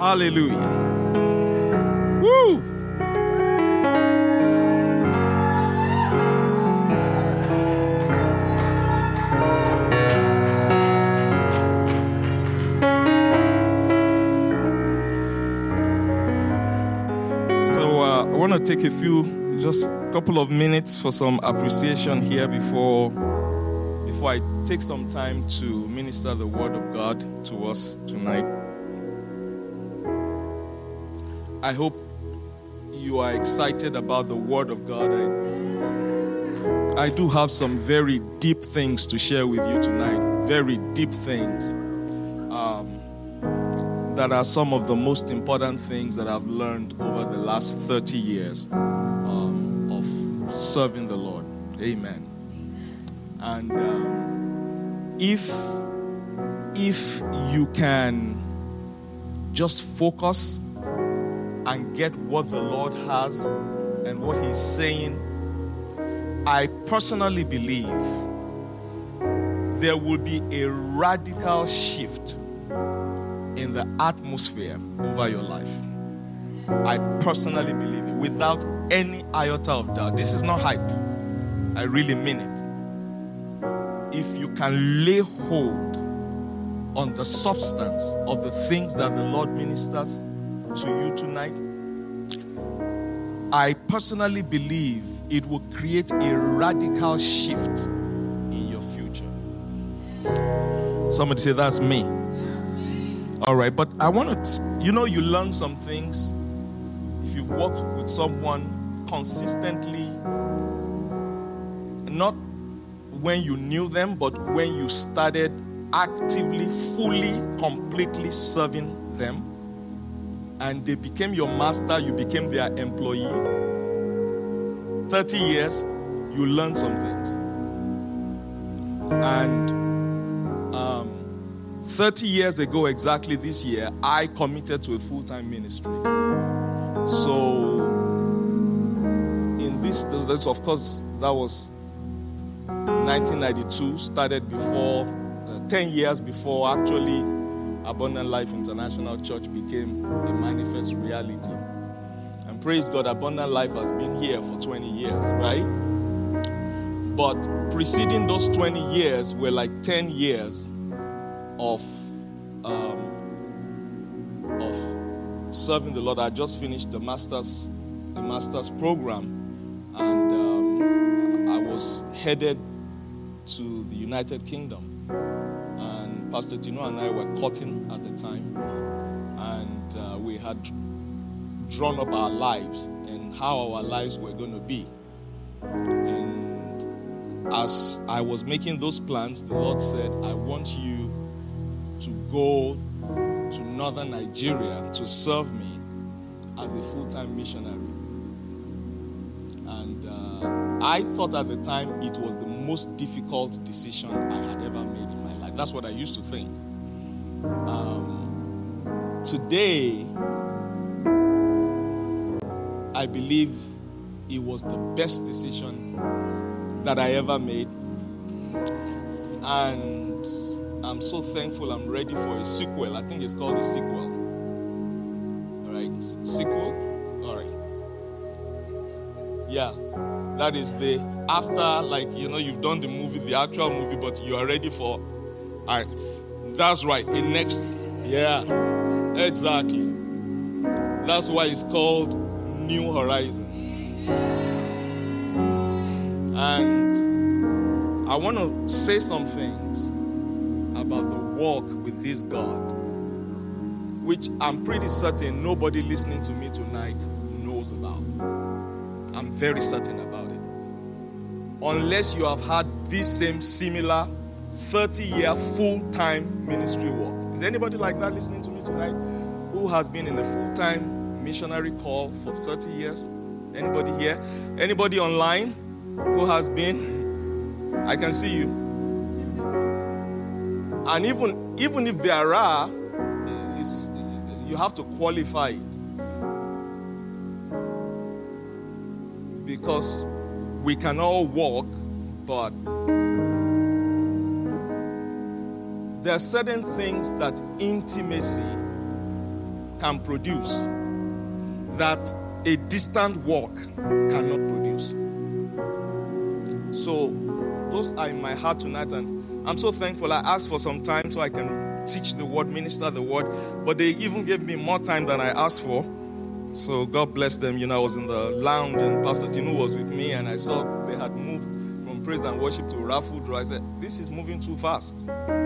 Hallelujah. Woo! I want to take just a couple of minutes for some appreciation here before I take some time to minister the word of God to us tonight. I hope you are excited about the word of God. I do have some very deep things to share with you tonight. Very deep things. That are some of the most important things that I've learned over the last 30 years of serving the Lord. Amen. And if you can just focus and get what the Lord has and what He's saying, I personally believe there will be a radical shift in the atmosphere over your life. I personally believe it without any iota of doubt. This is not hype. I really mean it. If you can lay hold on the substance of the things that the Lord ministers to you tonight, I personally believe it will create a radical shift in your future. Somebody say, that's me. All right, but I want to, you learn some things if you work with someone consistently, not when you knew them, but when you started actively, fully, completely serving them, and they became your master, you became their employee. 30 years, you learn some things. And 30 years ago, exactly this year, I committed to a full-time ministry. So, in this, of course, that was 1992, started before, 10 years before, actually, Abundant Life International Church became a manifest reality. And praise God, Abundant Life has been here for 20 years, right? But preceding those 20 years were like 10 years of serving the Lord. I just finished the master's program, and I was headed to the United Kingdom, and Pastor Tino and I were courting at the time, and we had drawn up our lives and how our lives were going to be. And as I was making those plans, the Lord said, I want you to go to northern Nigeria to serve me as a full-time missionary. And I thought at the time it was the most difficult decision I had ever made in my life. That's what I used to think. Today, I believe it was the best decision that I ever made. And I'm so thankful I'm ready for a sequel. I think it's called a sequel. All right? Sequel? All right. Yeah. That is the after, you've done the movie, the actual movie, but you are ready for... All right. That's right. The next... Yeah. Exactly. That's why it's called New Horizon. And I want to say some things about the walk with this God, which I'm pretty certain nobody listening to me tonight knows about. I'm very certain about it. Unless you have had this same similar 30-year full-time ministry work. Is there anybody like that listening to me tonight who has been in a full-time missionary call for 30 years? Anybody here? Anybody online who has been? I can see you. And even if there are, you have to qualify it. Because we can all walk, but there are certain things that intimacy can produce that a distant walk cannot produce. So those are in my heart tonight, and I'm so thankful. I asked for some time so I can teach the word, minister the word, but they even gave me more time than I asked for. So God bless them. I was in the lounge and Pastor Tinu was with me, and I saw they had moved from praise and worship to raffle draw. I said, this is moving too fast.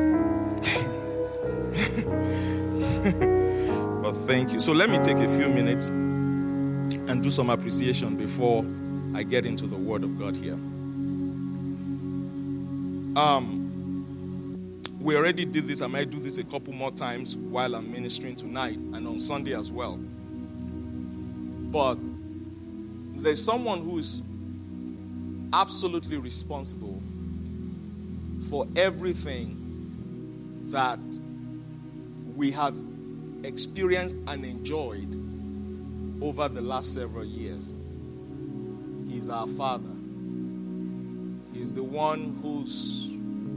But thank you. So let me take a few minutes and do some appreciation before I get into the word of God here. We already did this. I might do this a couple more times while I'm ministering tonight and on Sunday as well. But there's someone who is absolutely responsible for everything that we have experienced and enjoyed over the last several years. He's our Father. He's the one he's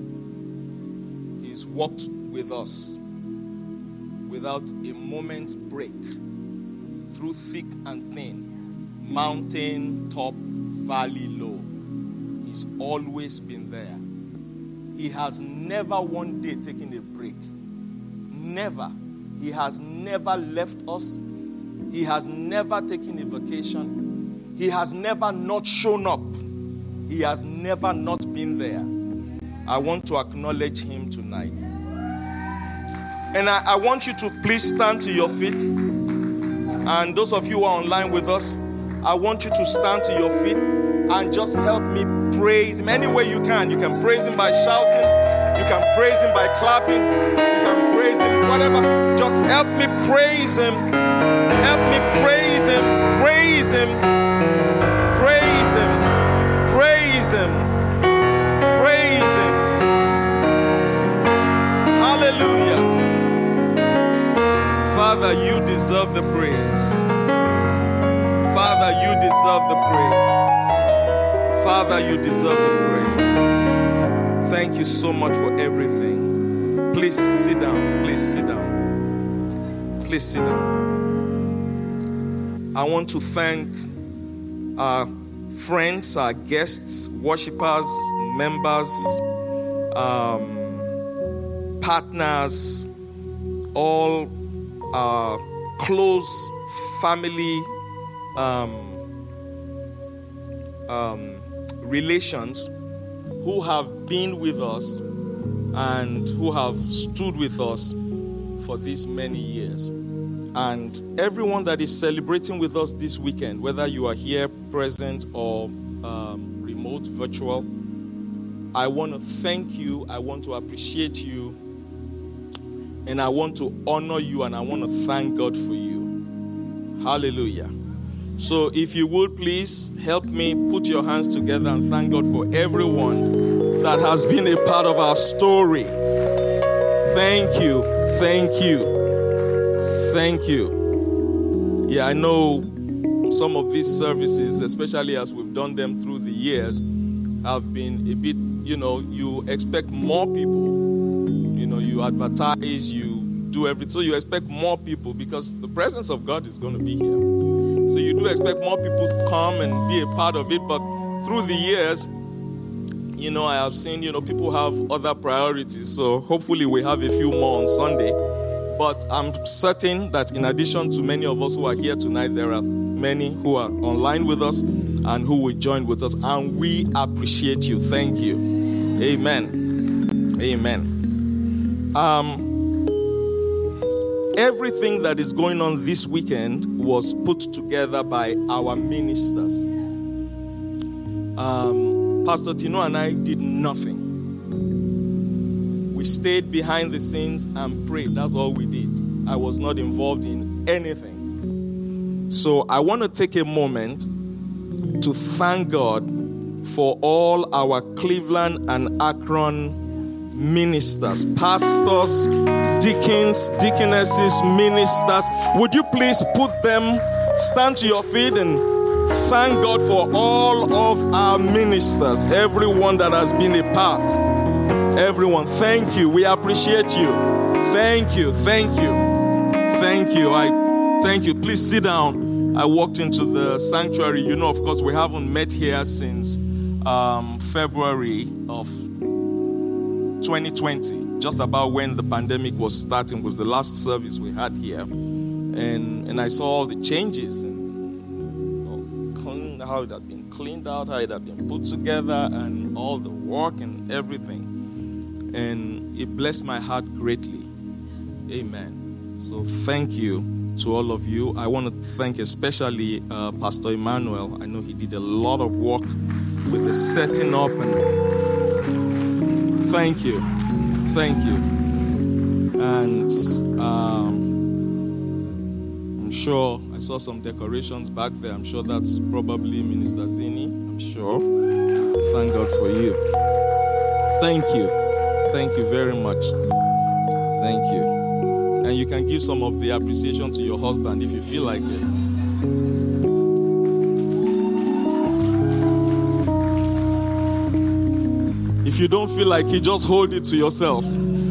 walked with us without a moment's break, through thick and thin, mountain top, valley low. He's always been there. He has never one day taken a break. Never. He has never left us. He has never taken a vacation. He has never not shown up. He has never not been there. I want to acknowledge him tonight. And I want you to please stand to your feet. And those of you who are online with us, I want you to stand to your feet and just help me praise him any way you can. You can praise him by shouting. You can praise him by clapping. You can praise him, whatever. Just help me praise him. Help me praise him. Praise him. Praise him. Praise him. Praise him. Hallelujah. Father, you deserve the praise. Father, you deserve the praise. Father, you deserve the praise. Thank you so much for everything. Please sit down. Please sit down. Please sit down. I want to thank our friends, our guests, worshipers, members, partners, all our close family relations who have been with us and who have stood with us for these many years. And everyone that is celebrating with us this weekend, whether you are here present or remote, virtual, I want to thank you, I want to appreciate you, and I want to honor you, and I want to thank God for you. Hallelujah. So if you would please help me put your hands together and thank God for everyone that has been a part of our story. Thank you. Thank you. Thank you. Yeah, I know some of these services, especially as we've done them through the years, have been a bit, you expect more people. You advertise, you do everything. So you expect more people because the presence of God is going to be here. So you do expect more people to come and be a part of it. But through the years, I have seen, people have other priorities. So hopefully we have a few more on Sunday. But I'm certain that in addition to many of us who are here tonight, there are many who are online with us and who will join with us. And we appreciate you. Thank you. Amen. Amen. Everything that is going on this weekend was put together by our ministers. Pastor Tino and I did nothing. We stayed behind the scenes and prayed. That's all we did. I was not involved in anything. So I want to take a moment to thank God for all our Cleveland and Akron ministers, pastors, deacons, deaconesses, ministers. Would you please stand to your feet and thank God for all of our ministers, everyone that has been a part. Everyone, thank you. We appreciate you. Thank you. Thank you. Thank you. Thank you. Please sit down. I walked into the sanctuary. You know, of course, we haven't met here since February of 2020. Just about when the pandemic was starting was the last service we had here. And I saw all the changes and how it had been cleaned out, how it had been put together, and all the work and everything. And it blessed my heart greatly. Amen. So thank you to all of you. I want to thank especially Pastor Emmanuel. I know he did a lot of work with the setting up. And thank you. Thank you. And I'm sure I saw some decorations back there. I'm sure that's probably Minister Zini. I'm sure. Thank God for you. Thank you. Thank you very much. Thank you. And you can give some of the appreciation to your husband if you feel like it. If you don't feel like it, just hold it to yourself.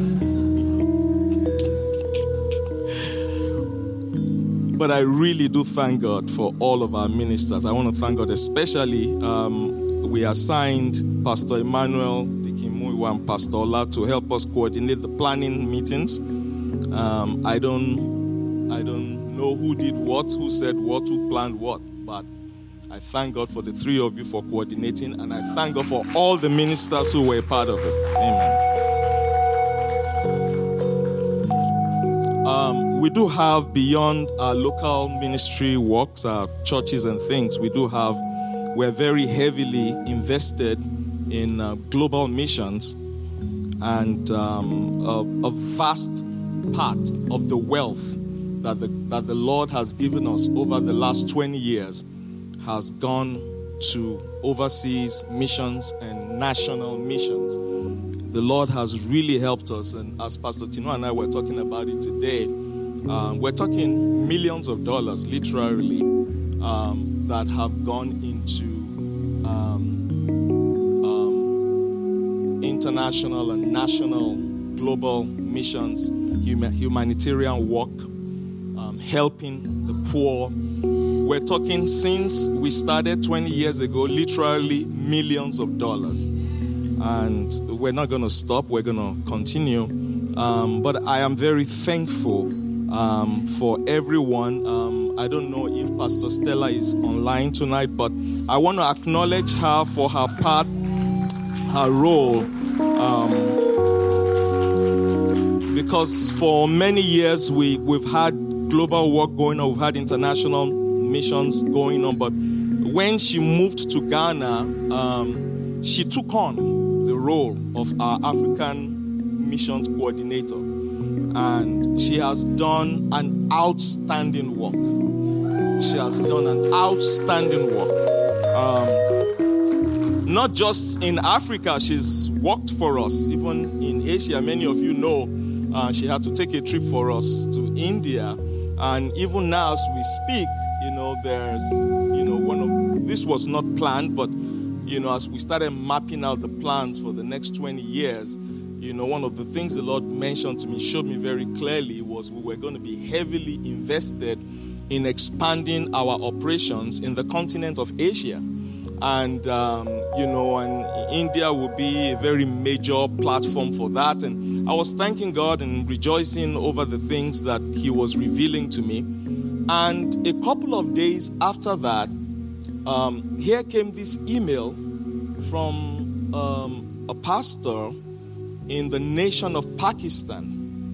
But I really do thank God for all of our ministers. I want to thank God especially, we assigned Pastor Emmanuel, Dikimuiwa, and Pastor Ola to help us coordinate the planning meetings. I don't know who did what, who said what, who planned what, but I thank God for the three of you for coordinating, and I thank God for all the ministers who were a part of it. Amen. We do have, beyond our local ministry works, our churches and things, we're very heavily invested in global missions, and a vast part of the wealth that the Lord has given us over the last 20 years has gone to overseas missions and national missions. The Lord has really helped us, and as Pastor Tino and I were talking about it today, we're talking millions of dollars, literally, that have gone into international and national global missions, humanitarian work, helping the poor. We're talking, since we started 20 years ago, literally millions of dollars. And we're not going to stop. We're going to continue. But I am very thankful for everyone. I don't know if Pastor Stella is online tonight, but I want to acknowledge her for her part, her role. Because for many years we've had global work going on, we've had international missions going on, but when she moved to Ghana, she took on the role of our African missions coordinator, and she has done an outstanding work. Not just in Africa, she's worked for us, even in Asia. Many of you know she had to take a trip for us to India, and even now as we speak, there's, this was not planned, but, as we started mapping out the plans for the next 20 years, one of the things the Lord mentioned to me, showed me very clearly, was we were going to be heavily invested in expanding our operations in the continent of Asia. And, and India will be a very major platform for that. And I was thanking God and rejoicing over the things that He was revealing to me. And a couple of days after that, here came this email from a pastor in the nation of Pakistan,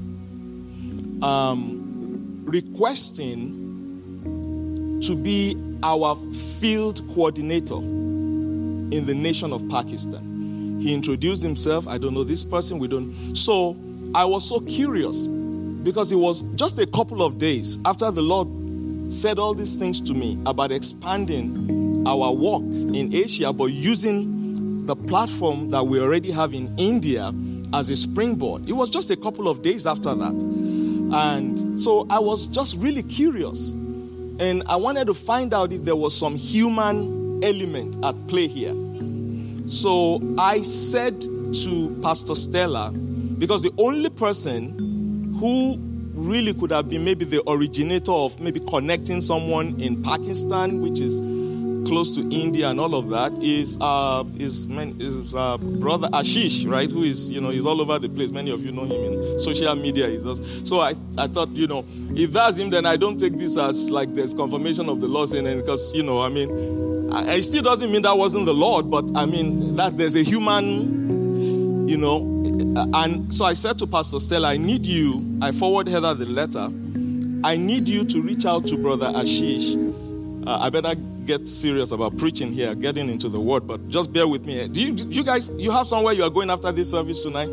requesting to be our field coordinator in the nation of Pakistan. He introduced himself. I don't know this person. We don't. So I was so curious, because it was just a couple of days after the Lord said all these things to me about expanding our work in Asia, but using the platform that we already have in India as a springboard. It was just a couple of days after that. And so I was just really curious. And I wanted to find out if there was some human element at play here. So I said to Pastor Stella, because the only person who really could have been maybe the originator of maybe connecting someone in Pakistan, which is close to India and all of that, is brother Ashish, right? Who is, he's all over the place. Many of you know him in social media. So I thought, if that's him, then I don't take this as like there's confirmation of the Lord saying, because, it still doesn't mean that wasn't the Lord, but there's a human, and so I said to Pastor Stella, I forwarded her the letter. I need you to reach out to Brother Ashish. I better get serious about preaching here, getting into the word, but just bear with me. Do you guys, you have somewhere you are going after this service tonight?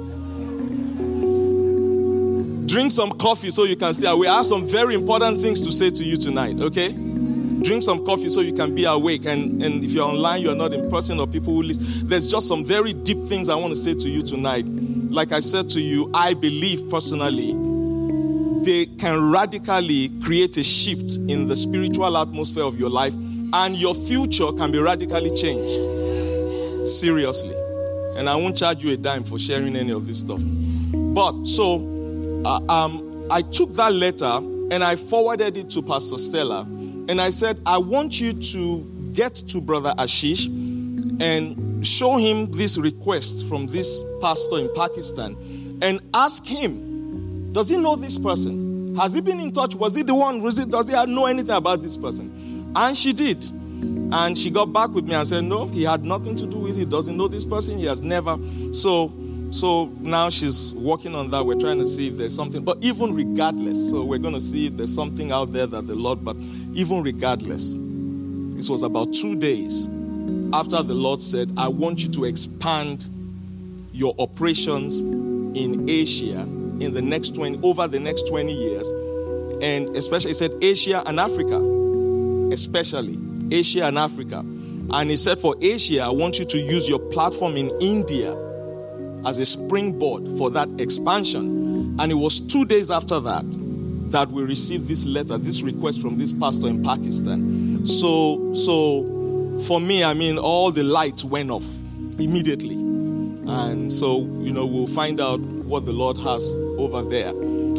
Drink some coffee so you can stay awake. I have some very important things to say to you tonight, okay? Drink some coffee so you can be awake. And if you're online, you're not in person, or people who listen, there's just some very deep things I want to say to you tonight. Like I said to you, I believe personally they can radically create a shift in the spiritual atmosphere of your life, and your future can be radically changed. Seriously. And I won't charge you a dime for sharing any of this stuff. But so I took that letter and I forwarded it to Pastor Stella, and I said, I want you to get to Brother Ashish and show him this request from this pastor in Pakistan and ask him, does he know this person? Has he been in touch? Was he the one? Does he know anything about this person? And she did. And she got back with me and said, no, he had nothing to do with it. He doesn't know this person. He has never. So now she's working on that. We're trying to see if there's something. But even regardless, so we're going to see if there's something out there that the Lord, but even regardless, this was about 2 days after the Lord said, I want you to expand your operations in Asia over the next 20 years. And especially, he said Asia and Africa. Especially Asia and Africa. And he said for Asia, I want you to use your platform in India as a springboard for that expansion. And it was 2 days after that we received this letter, this request from this pastor in Pakistan. So for me, all the lights went off immediately. And so, we'll find out what the Lord has over there.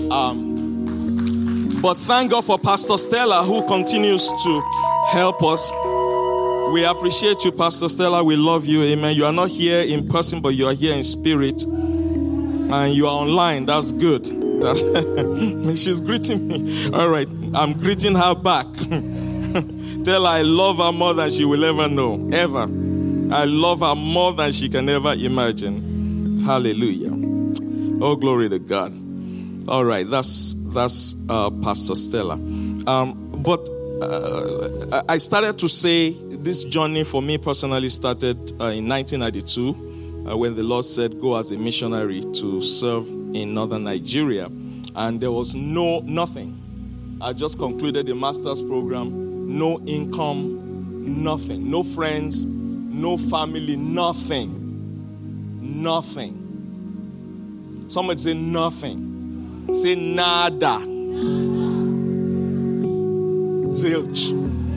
But thank God for Pastor Stella, who continues to help us. We appreciate you, Pastor Stella. We love you. Amen. You are not here in person, but you are here in spirit. And you are online. That's good. She's greeting me. All right. I'm greeting her back. Tell her I love her more than she will ever know. Ever. I love her more than she can ever imagine. Hallelujah. Oh, glory to God. All right. That's Pastor Stella. But I started to say this journey for me personally started in 1992 when the Lord said, go as a missionary to serve in northern Nigeria. And there was nothing. I just concluded a master's program, no income, nothing, no friends, no family, nothing. Somebody say nothing. Say nada. Zilch.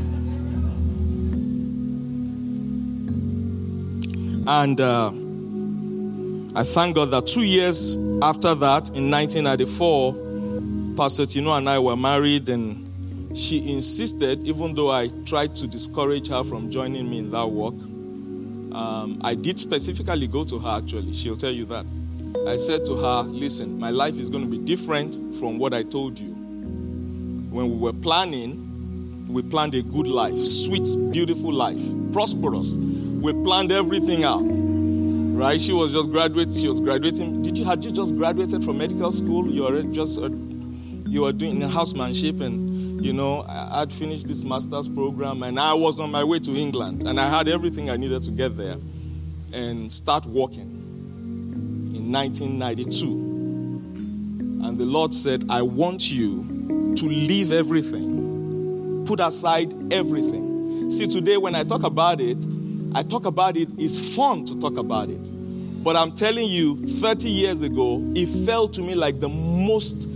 And I thank God that 2 years after that, in 1994, Pastor Tino and I were married, and she insisted, even though I tried to discourage her from joining me in that work. I did specifically go to her, actually. She'll tell you that. I said to her, listen, my life is going to be different from what I told you. When we were planning, we planned a good life, sweet, beautiful life, prosperous. We planned everything out, right? She was just graduating. She was graduating. Had you just graduated from medical school? You were doing housemanship, and I had finished this master's program, and I was on my way to England, and I had everything I needed to get there and start working in 1992. And the Lord said, I want you to leave everything, put aside everything. See, today when I talk about it, it's fun to talk about it. But I'm telling you, 30 years ago, it felt to me like the most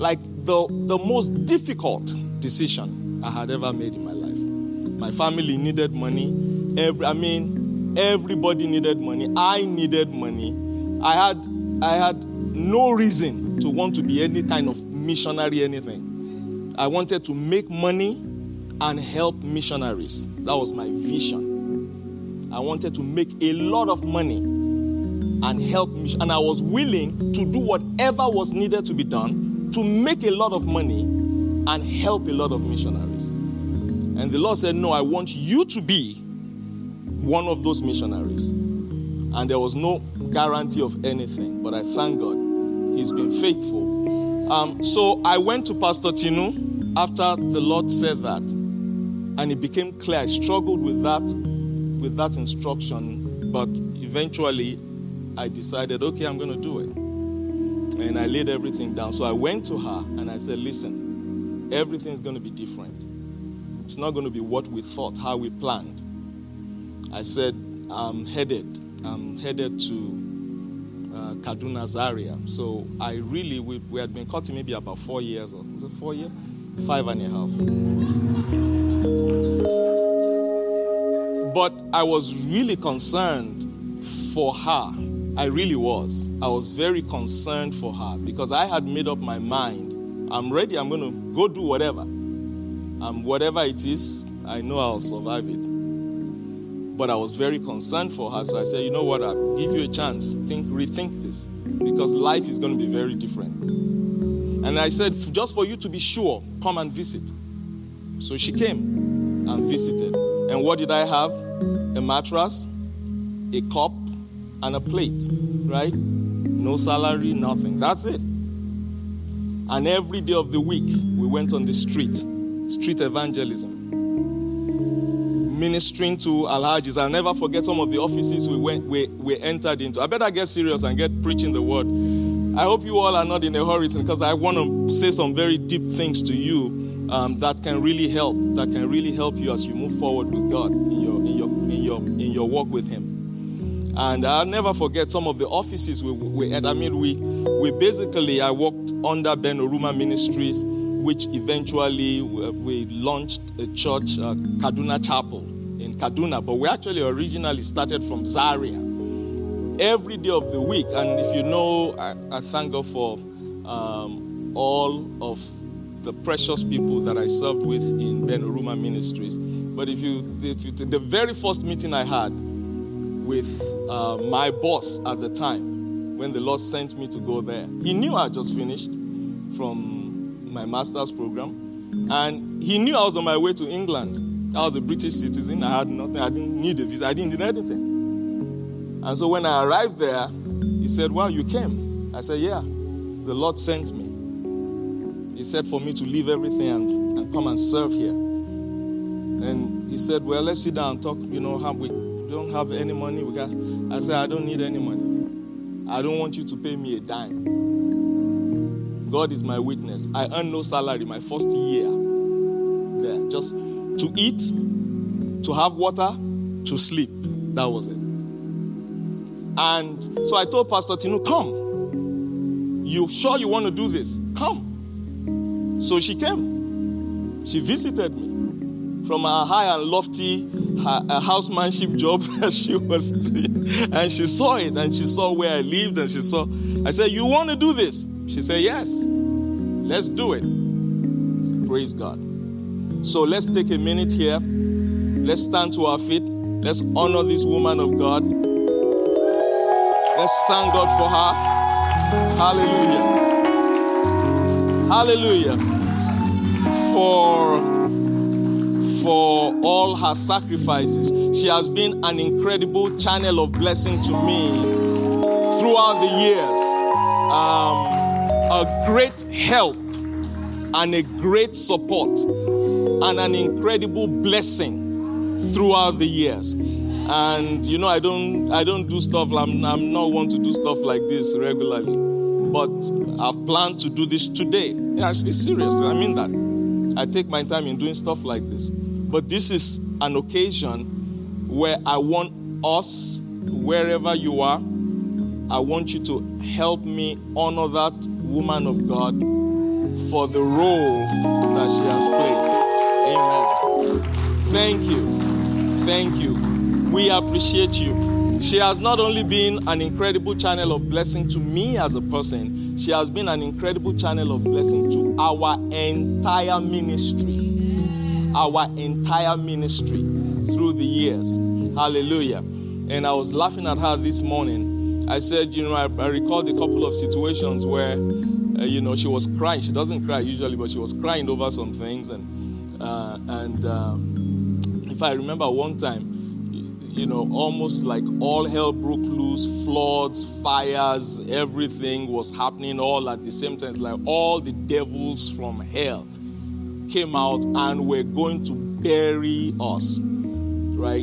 difficult decision I had ever made in my life. My family needed money. Everybody needed money. I needed money. I had no reason to want to be any kind of missionary anything. I wanted to make money and help missionaries. That was my vision. I wanted to make a lot of money and help missionaries. And I was willing to do whatever was needed to be done to make a lot of money and help a lot of missionaries. And the Lord said, no, I want you to be one of those missionaries. And there was no guarantee of anything, but I thank God He's been faithful. So I went to Pastor Tinu after the Lord said that, and it became clear. I struggled with that instruction, but eventually I decided, okay, I'm going to do it. And I laid everything down. So I went to her and I said, listen, everything's going to be different. It's not going to be what we thought, how we planned. I said, I'm headed to Kaduna Zaria. So we had been cutting maybe about 4 years, or is it 4 years? 5.5. But I was really concerned for her. I really was. I was very concerned for her because I had made up my mind. I'm ready. I'm going to go do whatever. Whatever it is, I know I'll survive it. But I was very concerned for her. So I said, you know what? I'll give you a chance. Rethink this. Because life is going to be very different. And I said, just for you to be sure, come and visit. So she came and visited. And what did I have? A mattress, a cup, and a plate. Right? No salary, nothing. That's it. And every day of the week, we went on the street evangelism. Ministering to Alhajis. I'll never forget some of the offices we entered into. I better get serious and get preaching the word. I hope you all are not in a hurry because I want to say some very deep things to you that can really help you as you move forward with God in your walk with Him. And I'll never forget some of the offices we had. I worked under Ben Oruma Ministries, which eventually we launched a church, Kaduna Chapel in Kaduna. But we actually originally started from Zaria. Every day of the week. And if you know, I thank God for all of the precious people that I served with in Ben Oruma Ministries. But if you the very first meeting I had with my boss at the time, when the Lord sent me to go there, He knew I had just finished from my master's program, and He knew I was on my way to England. I was a British citizen. I had nothing. I didn't need a visa. I didn't need anything. And so when I arrived there, He said, well, you came. I said, yeah, the Lord sent me. He said for me to leave everything and come and serve here. And He said, well, let's sit down and talk. You know, we don't have any money. I said, I don't need any money. I don't want you to pay me a dime. God is my witness. I earned no salary my first year there. Just to eat, to have water, to sleep. That was it. And so I told Pastor Tinu, come. You sure you want to do this? Come. So she came. She visited me from a high and lofty housemanship job that she was doing. And she saw it, and she saw where I lived, and she saw. I said, you want to do this? She said, yes, let's do it. Praise God. So let's take a minute here. Let's stand to our feet. Let's honor this woman of God. Let's thank God for her. Hallelujah. Hallelujah. For all her sacrifices. She has been an incredible channel of blessing to me throughout the years. A great help and a great support and an incredible blessing throughout the years. And you know, I don't do stuff. I'm not one to do stuff like this regularly, but I've planned to do this today. Yeah, it's serious. I mean that. I take my time in doing stuff like this. But this is an occasion where I want us, wherever you are, I want you to help me honor that woman of God for the role that she has played. Amen. Thank you. Thank you. We appreciate you. She has not only been an incredible channel of blessing to me as a person, She has been an incredible channel of blessing to our entire ministry. Our entire ministry through the years. Hallelujah. And I was laughing at her this morning. I said, I recalled a couple of situations where, she was crying. She doesn't cry usually, but she was crying over some things. And if I remember one time, almost like all hell broke loose, floods, fires, everything was happening all at the same time. It's like all the devils from hell came out and were going to bury us, right?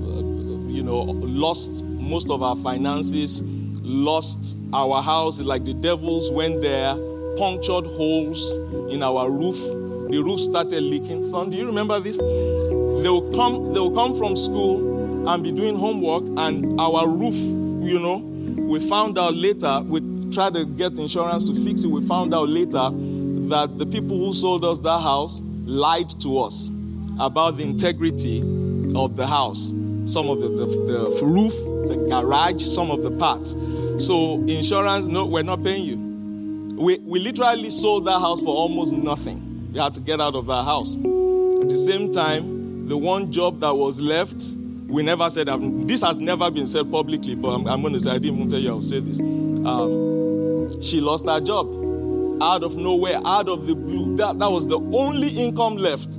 Lost most of our finances, lost our house. Like the devils went there, punctured holes in our roof. The roof started leaking. Son, do you remember this? They will come from school and be doing homework, and our roof, we found out later, we tried to get insurance to fix it. We found out later that the people who sold us that house lied to us about the integrity of the house. Some of the roof, the garage, some of the parts. So insurance, no, we're not paying you. We literally sold that house for almost nothing. We had to get out of that house. At the same time, the one job that was left, we never said, this has never been said publicly, but I'm going to say, I didn't even tell you I'll say this. She lost her job out of nowhere, out of the blue. That was the only income left.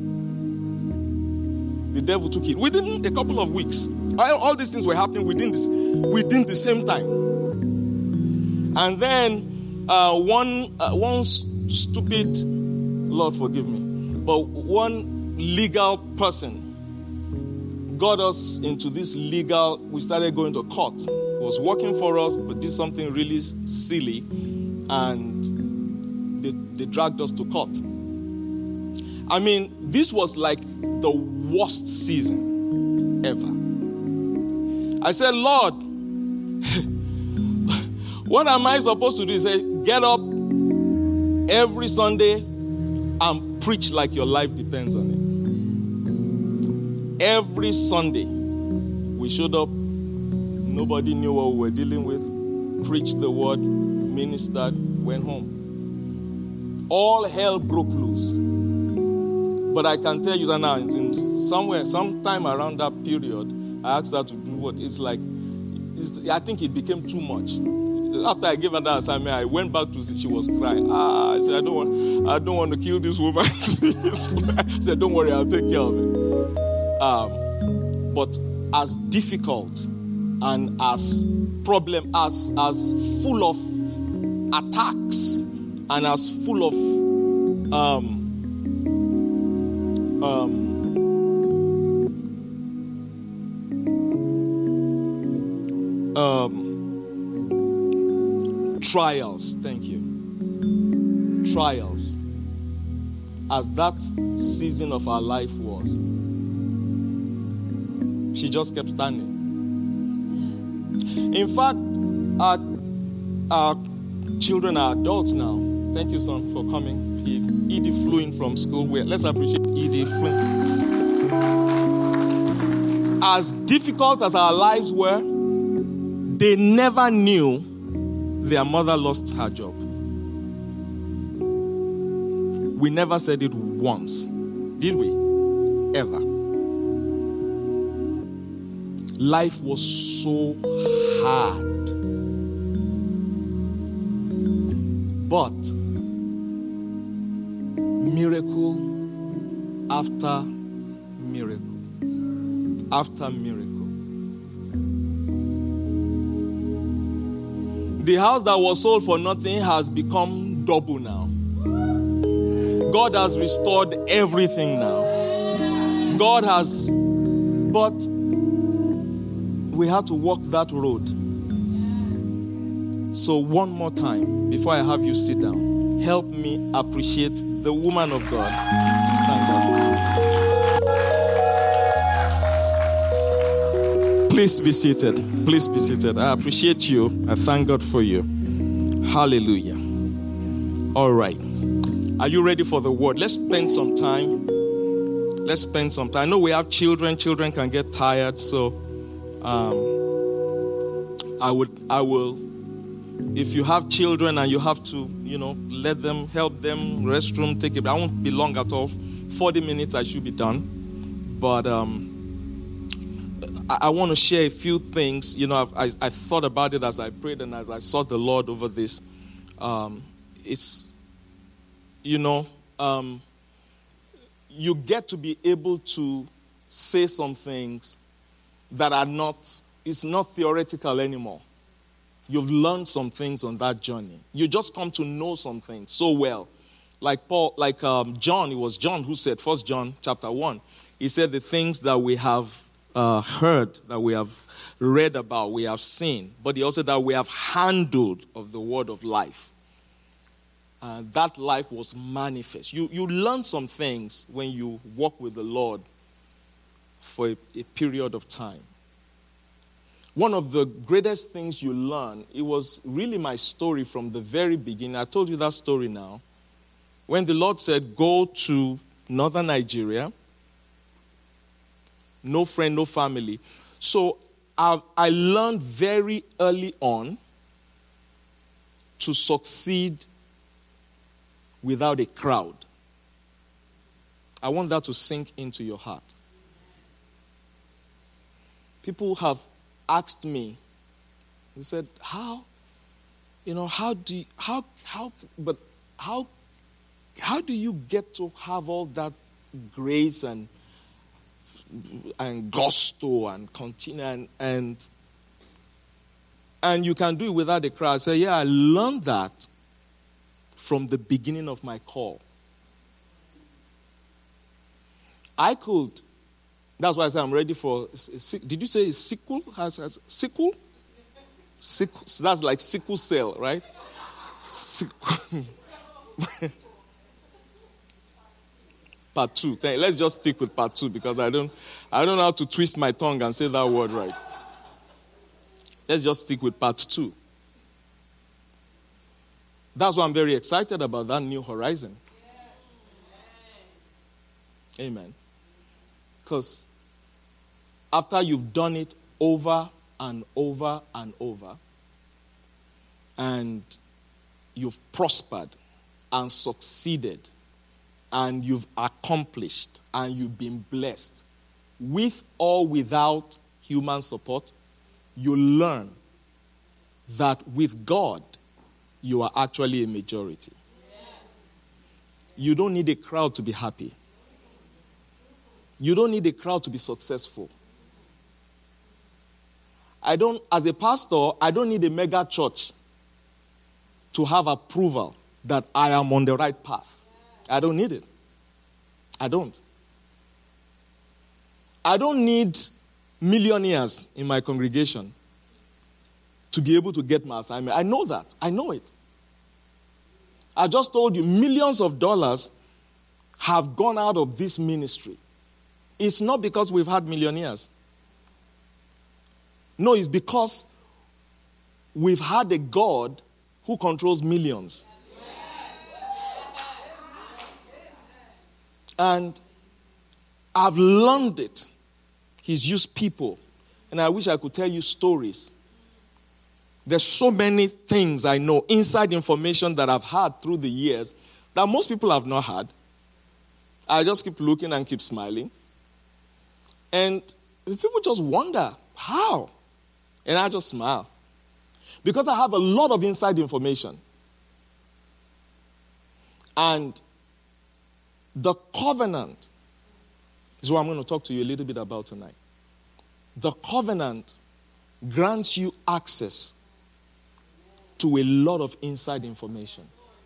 The devil took it within a couple of weeks. All these things were happening within the same time. And then one stupid, Lord forgive me, but one legal person got us into this legal. We started going to court. It was working for us, but did something really silly, and they dragged us to court. I mean, this was like the worst season ever. I said, Lord, what am I supposed to do? He said, get up every Sunday and preach like your life depends on it. Every Sunday, we showed up. Nobody knew what we were dealing with. Preached the word, ministered, went home. All hell broke loose. But I can tell you that now, sometime around that period, I asked her to do what? I think it became too much. After I gave her that assignment, I went back to see she was crying. I said, I don't want to kill this woman. I said, don't worry, I'll take care of it. But as difficult and as full of attacks and as full of trials, thank you. Trials. As that season of our life was, she just kept standing. In fact, our children are adults now. Thank you, son, for coming. Edie flew in from school. Let's appreciate Edie. As difficult as our lives were, they never knew their mother lost her job. We never said it once, did we? Ever. Life was so hard. But miracle after miracle after miracle. The house that was sold for nothing has become double now. God has restored everything now. God has, but we had to walk that road. So one more time, before I have you sit down, help me appreciate the woman of God. Thank God. Please be seated. Please be seated. I appreciate you. I thank God for you. Hallelujah. All right. Are you ready for the word? Let's spend some time. I know we have children. Children can get tired. So I will If you have children and you have to, let them, help them, restroom, take it. I won't be long at all. 40 minutes, I should be done. But I want to share a few things. I thought about it as I prayed and as I sought the Lord over this. You get to be able to say some things that it's not theoretical anymore. You've learned some things on that journey. You just come to know some things so well. Like John, it was John who said, 1 John chapter 1, he said the things that we have heard, that we have read about, we have seen, but he also said that we have handled of the word of life. That life was manifest. You learn some things when you walk with the Lord for a period of time. One of the greatest things you learn, it was really my story from the very beginning. I told you that story now. When the Lord said, go to northern Nigeria, no friend, no family. So I learned very early on to succeed without a crowd. I want that to sink into your heart. People have asked me, they said, how do you get to have all that grace and gusto and continue and you can do it without a crowd? I say, yeah, I learned that from the beginning of my call. I could. That's why I said I'm ready for. Did you say sickle? Sickle? Sickle. That's like sickle cell, right? Sickle. Part 2. Let's just stick with part 2 because I don't know how to twist my tongue and say that word right. Let's just stick with part 2. That's why I'm very excited about that new horizon. Amen. Because after you've done it over and over and over, and you've prospered and succeeded, and you've accomplished, and you've been blessed, with or without human support, you learn that with God, you are actually a majority. You don't need a crowd to be happy. You don't need a crowd to be successful. As a pastor, I don't need a mega church to have approval that I am on the right path. I don't need it. I don't. I don't need millionaires in my congregation to be able to get my assignment. I know that. I know it. I just told you millions of dollars have gone out of this ministry. It's not because we've had millionaires. No, it's because we've had a God who controls millions. And I've learned it. He's used people. And I wish I could tell you stories. There's so many things I know, inside information that I've had through the years that most people have not had. I just keep looking and keep smiling. And people just wonder, how? And I just smile. Because I have a lot of inside information. And the covenant is what I'm going to talk to you a little bit about tonight. The covenant grants you access to a lot of inside information.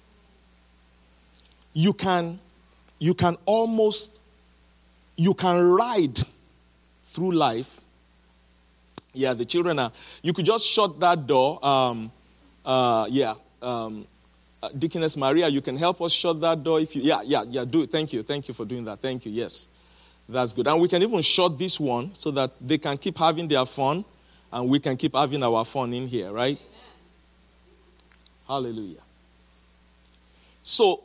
You can ride through life. Yeah, the children are. You could just shut that door. Deaconess Maria, you can help us shut that door if you. Yeah. Do it. Thank you for doing that. Thank you. Yes, that's good. And we can even shut this one so that they can keep having their fun, and we can keep having our fun in here, right? Amen. Hallelujah. So,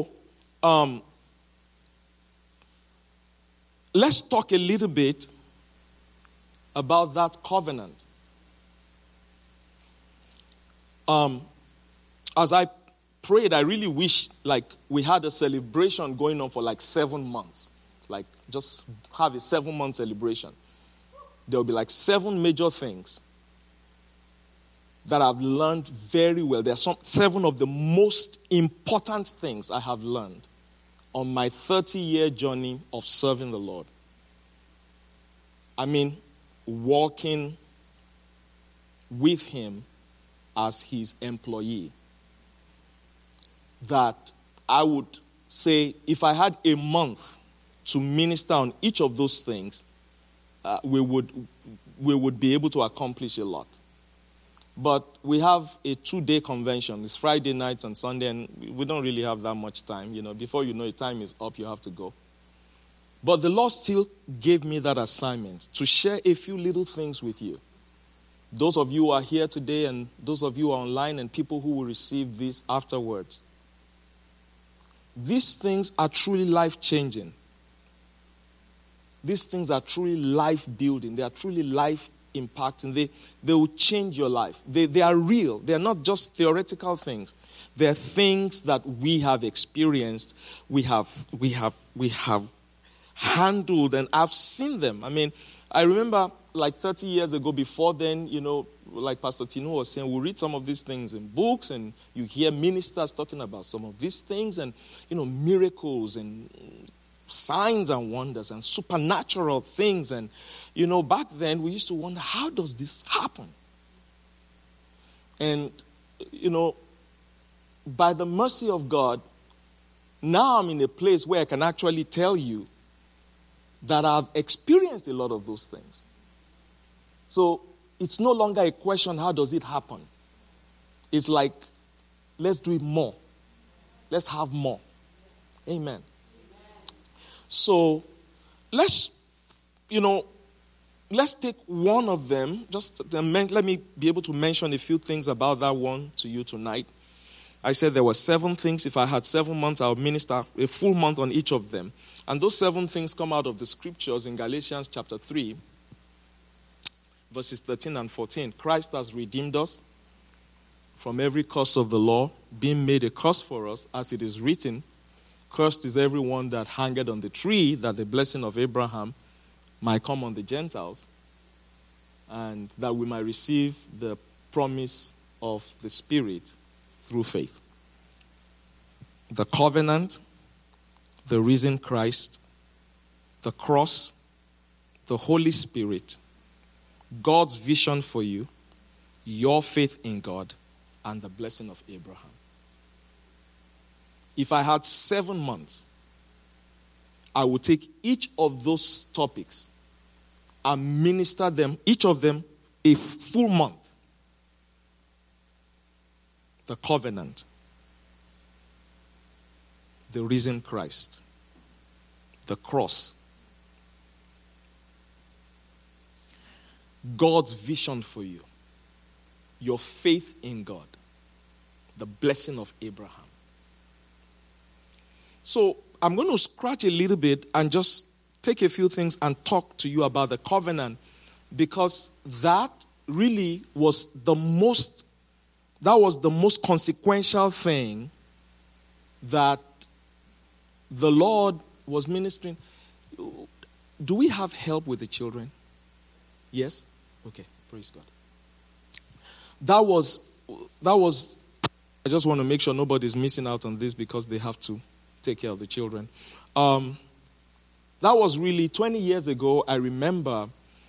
let's talk a little bit about that covenant. as I prayed, I really wish like we had a celebration going on for like 7 months. Like just have a 7-month celebration. There will be like 7 major things that I've learned very well. There are 7 of the most important things I have learned on my 30-year journey of serving the Lord. I mean, walking with Him as His employee. That I would say, if I had a month to minister on each of those things, we would be able to accomplish a lot. But we have a 2-day convention. It's Friday nights and Sunday, and we don't really have that much time. Before you know it, time is up, you have to go. But the Lord still gave me that assignment to share a few little things with you. Those of you who are here today and those of you who are online and people who will receive this afterwards. These things are truly life-changing. These things are truly life-building. They are truly life-impacting. They will change your life. They are real. They are not just theoretical things. They are things that we have experienced. We have handled, and I've seen them. I mean, I remember like 30 years ago, before then, like Pastor Tinu was saying, we read some of these things in books, and you hear ministers talking about some of these things, and, miracles and signs and wonders and supernatural things. And, back then we used to wonder, how does this happen? And, by the mercy of God, now I'm in a place where I can actually tell you that I've experienced a lot of those things. So it's no longer a question, how does it happen? It's like, let's do it more. Let's have more. Amen. So let's take one of them. Let me be able to mention a few things about that one to you tonight. I said there were 7 things. If I had 7 months, I would minister a full month on each of them. And those 7 things come out of the scriptures in Galatians chapter 3, verses 13 and 14. Christ has redeemed us from every curse of the law, being made a curse for us, as it is written, cursed is everyone that hangeth on the tree, that the blessing of Abraham might come on the Gentiles, and that we might receive the promise of the Spirit through faith. The covenant, the risen Christ, the cross, the Holy Spirit, God's vision for you, your faith in God, and the blessing of Abraham. If I had 7 months, I would take each of those topics and minister them, each of them, a full month. The covenant, the risen Christ, the cross, God's vision for you, your faith in God, the blessing of Abraham. So I'm going to scratch a little bit and just take a few things and talk to you about the covenant, because that really was the most consequential thing that the Lord was ministering. Do we have help with the children? Yes? Okay, praise God. That was, I just want to make sure nobody's missing out on this because they have to take care of the children. That was really 20 years ago. I remember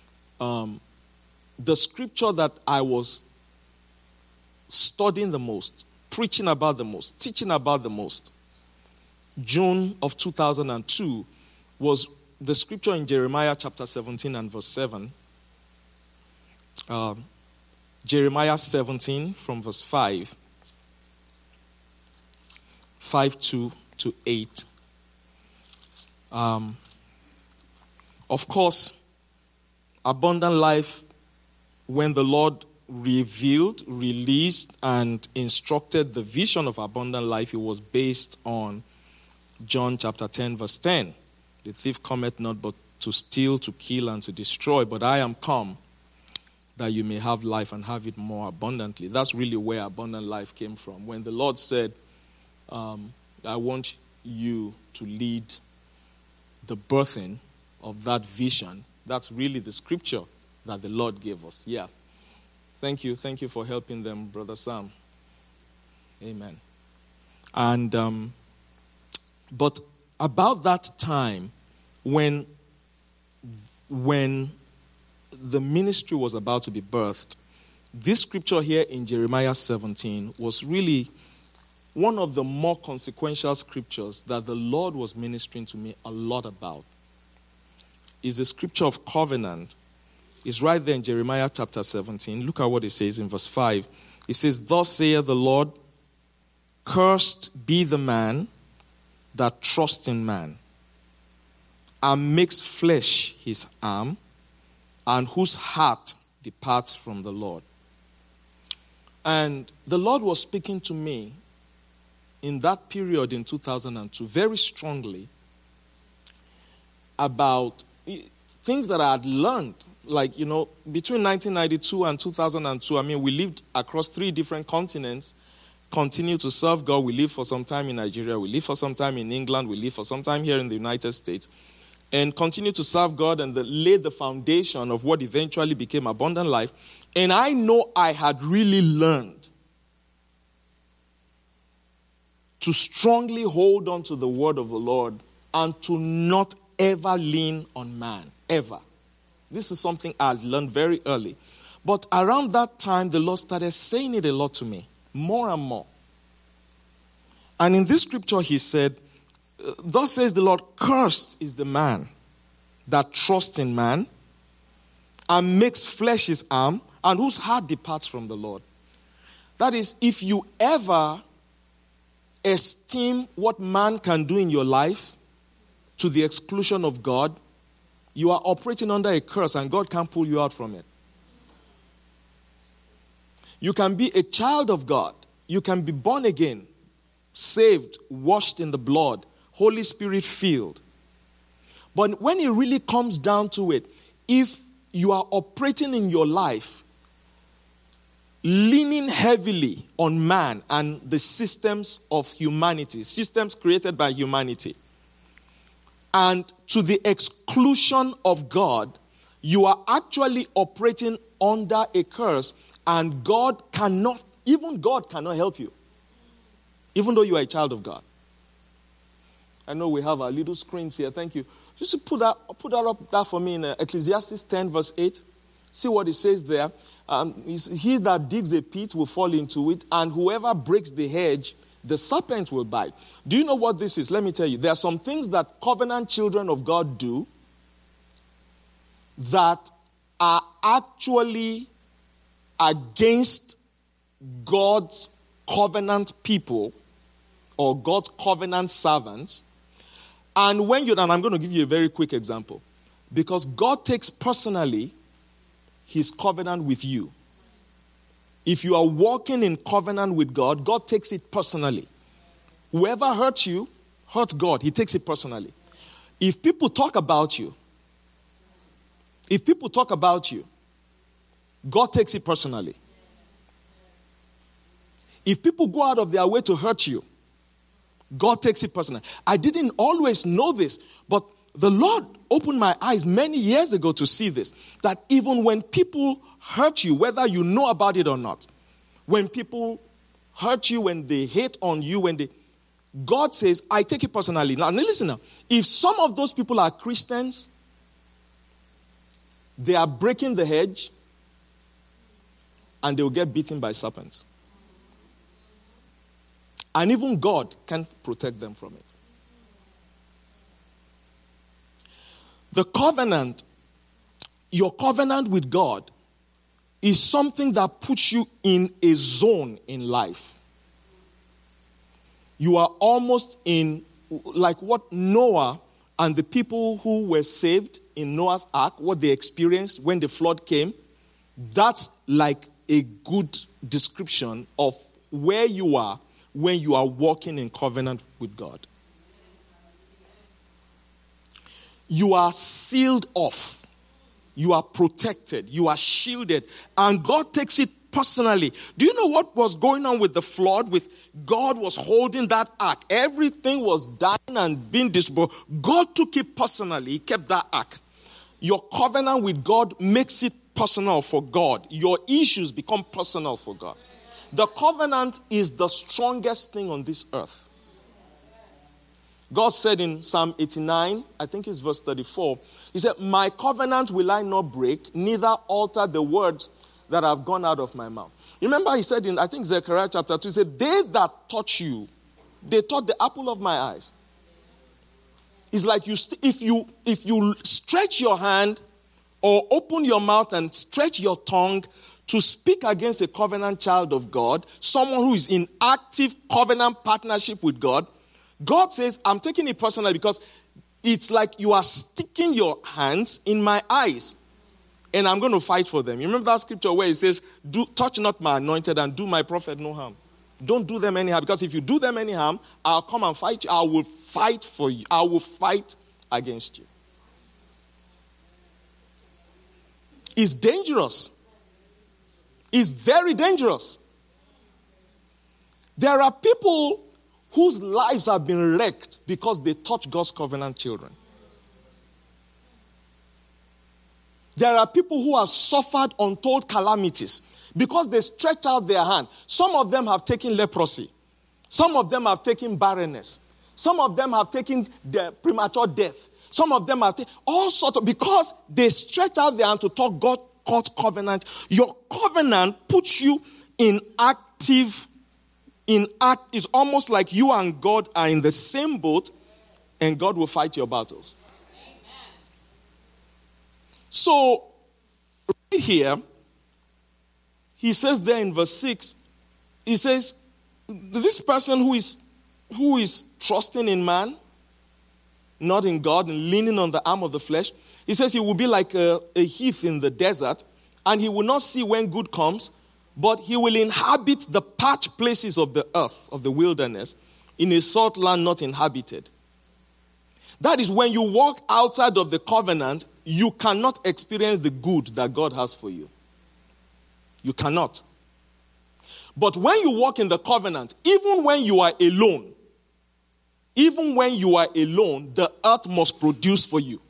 the scripture that I was studying the most, preaching about the most, teaching about the most, June of 2002, was the scripture in Jeremiah chapter 17 and verse 7. Jeremiah 17 from verse 5 to 8. Of course, abundant life, when the Lord revealed, released, and instructed the vision of abundant life, it was based on John chapter 10, verse 10. The thief cometh not but to steal, to kill, and to destroy. But I am come that you may have life and have it more abundantly. That's really where abundant life came from. When the Lord said, I want you to lead the birthing of that vision, that's really the scripture that the Lord gave us. Yeah. Thank you. Thank you for helping them, Brother Sam. Amen. And, but about that time, when the ministry was about to be birthed, this scripture here in Jeremiah 17 was really one of the more consequential scriptures that the Lord was ministering to me a lot about. Is the scripture of covenant. It's right there in Jeremiah chapter 17. Look at what it says in verse 5. It says, "Thus saith the Lord, cursed be the man that trusts in man, and makes flesh his arm, and whose heart departs from the Lord." And the Lord was speaking to me in that period in 2002 very strongly about things that I had learned. Like, between 1992 and 2002, we lived across 3 different continents, continued to serve God. We lived for some time in Nigeria. We lived for some time in England. We lived for some time here in the United States. And continued to serve God and laid the foundation of what eventually became abundant life. And I know I had really learned to strongly hold on to the word of the Lord and to not ever lean on man. Ever. This is something I learned very early. But around that time, the Lord started saying it a lot to me, more and more. And in this scripture, he said, "Thus says the Lord, cursed is the man that trusts in man and makes flesh his arm, and whose heart departs from the Lord." That is, if you ever esteem what man can do in your life to the exclusion of God, you are operating under a curse and God can't pull you out from it. You can be a child of God. You can be born again, saved, washed in the blood, Holy Spirit filled. But when it really comes down to it, if you are operating in your life leaning heavily on man and the systems of humanity, systems created by humanity, and to the exclusion of God, you are actually operating under a curse, and God cannot help you, even though you are a child of God. I know we have our little screens here. Thank you. Just put that up for me in Ecclesiastes 10 verse 8. See what it says there. He that digs a pit will fall into it, and whoever breaks the hedge, the serpent will bite. Do you know what this is? Let me tell you. There are some things that covenant children of God do that are actually against God's covenant people or God's covenant servants. And I'm going to give you a very quick example. Because God takes personally his covenant with you. If you are walking in covenant with God, God takes it personally. Whoever hurts you, hurts God. He takes it personally. If people talk about you, God takes it personally. If people go out of their way to hurt you, God takes it personally. I didn't always know this, but the Lord opened my eyes many years ago to see this. That even when people hurt you, whether you know about it or not, when people hurt you, when they hate on you, God says, I take it personally. Now listen now. If some of those people are Christians, they are breaking the hedge and they will get beaten by serpents. And even God can't protect them from it. The covenant, your covenant with God, is something that puts you in a zone in life. You are almost in, like what Noah and the people who were saved in Noah's ark, what they experienced when the flood came. That's like a good description of where you are when you are walking in covenant with God. You are sealed off. You are protected. You are shielded. And God takes it personally. Do you know what was going on with the flood? With God was holding that ark. Everything was dying and being destroyed. God took it personally. He kept that ark. Your covenant with God makes it personal for God. Your issues become personal for God. The covenant is the strongest thing on this earth. God said in Psalm 89, I think it's verse 34, he said, my covenant will I not break, neither alter the words that have gone out of my mouth. Remember he said in, I think Zechariah chapter 2, he said, they that touch you, they touch the apple of my eyes. It's like if you stretch your hand or open your mouth and stretch your tongue to speak against a covenant child of God, someone who is in active covenant partnership with God, God says, I'm taking it personally because it's like you are sticking your hands in my eyes and I'm going to fight for them. You remember that scripture where it says, touch not my anointed and do my prophet no harm. Don't do them any harm, because if you do them any harm, I'll come and fight you. I will fight for you. I will fight against you. It's dangerous. It's very dangerous. There are people whose lives have been wrecked because they touch God's covenant children. There are people who have suffered untold calamities because they stretch out their hand. Some of them have taken leprosy. Some of them have taken barrenness. Some of them have taken premature death. Some of them have taken all sorts of, because they stretch out their hand to talk God's covenant. Your covenant puts you in active. It's almost like you and God are in the same boat, and God will fight your battles. Amen. So, right here, he says there in verse 6, he says, this person who is trusting in man, not in God, and leaning on the arm of the flesh, he says he will be like a heath in the desert, and he will not see when good comes, but he will inhabit the parched places of the earth, of the wilderness, in a salt land not inhabited. That is, when you walk outside of the covenant, you cannot experience the good that God has for you. You cannot. But when you walk in the covenant, even when you are alone, the earth must produce for you.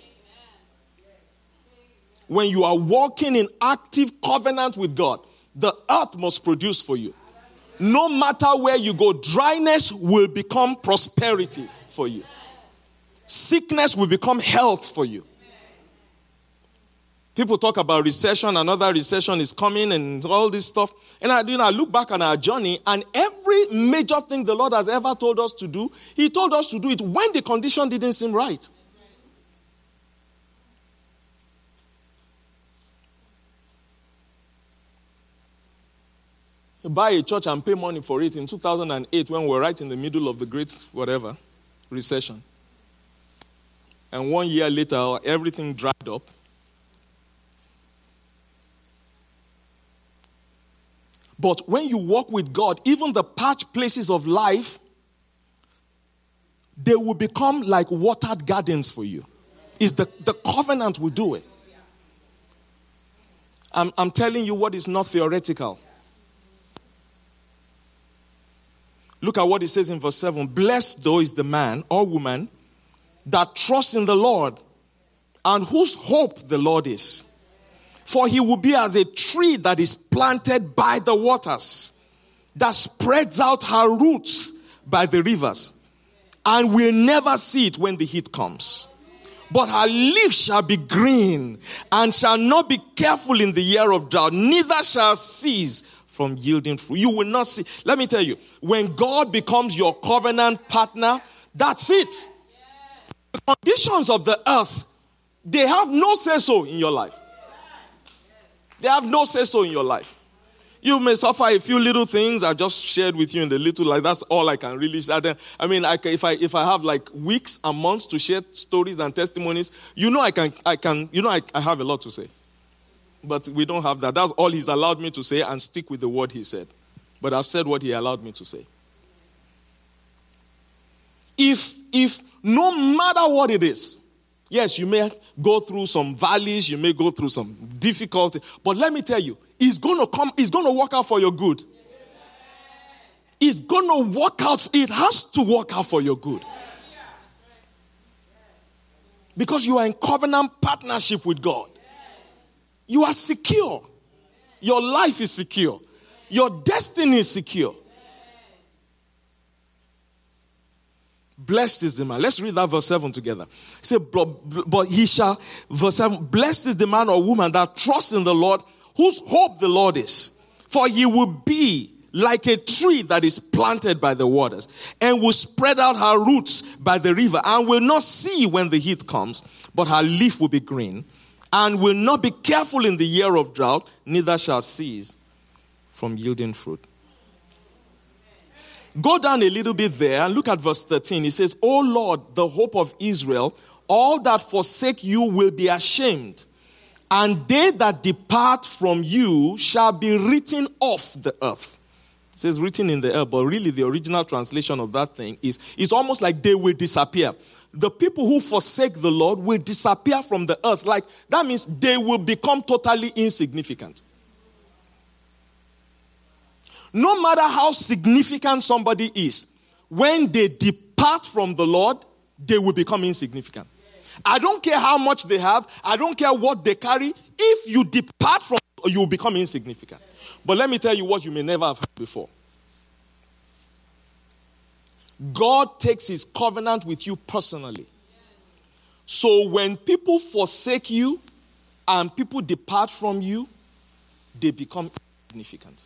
When you are walking in active covenant with God, the earth must produce for you. No matter where you go, dryness will become prosperity for you. Sickness will become health for you. People talk about recession, another recession is coming and all this stuff. And I look back on our journey, and every major thing the Lord has ever told us to do, He told us to do it when the condition didn't seem right. You buy a church and pay money for it in 2008 when we were right in the middle of the great recession. And 1 year later, everything dried up. But when you walk with God, even the parched places of life, they will become like watered gardens for you. It's the covenant will do it. I'm telling you what is not theoretical. Look at what it says in verse 7. Blessed though is the man or woman that trusts in the Lord and whose hope the Lord is. For he will be as a tree that is planted by the waters, that spreads out her roots by the rivers, and will never see it when the heat comes. But her leaves shall be green, and shall not be careful in the year of drought, neither shall cease from yielding fruit. You will not see. Let me tell you, when God becomes your covenant partner, that's it. The conditions of the earth, they have no say-so in your life. They have no say-so in your life. You may suffer a few little things. I just shared with you in the little, like that's all I can really say. I mean, if I have like weeks and months to share stories and testimonies, I have a lot to say. But we don't have that. That's all He's allowed me to say, and stick with the word He said. But I've said what He allowed me to say. If no matter what it is, Yes, you may go through some valleys, you may go through some difficulty, but let me tell you, it's going to work out for your good. It's going to work out, it has to work out for your good. Because you are in covenant partnership with God. You are secure. Your life is secure. Your destiny is secure. Blessed is the man. Let's read that verse 7 together. It says, but he shall, verse 7, blessed is the man or woman that trusts in the Lord, whose hope the Lord is. For he will be like a tree that is planted by the waters, and will spread out her roots by the river, and will not see when the heat comes, but her leaf will be green, and will not be careful in the year of drought, neither shall cease from yielding fruit. Go down a little bit there and look at verse 13. It says, O Lord, the hope of Israel, all that forsake you will be ashamed, and they that depart from you shall be written off the earth. It says written in the earth, but really the original translation of that thing is, it's almost like they will disappear. The people who forsake the Lord will disappear from the earth. Like, that means they will become totally insignificant. No matter how significant somebody is, when they depart from the Lord, they will become insignificant. I don't care how much they have. I don't care what they carry. If you depart from, you will become insignificant. But let me tell you what you may never have heard before. God takes his covenant with you personally. So when people forsake you and people depart from you, they become insignificant.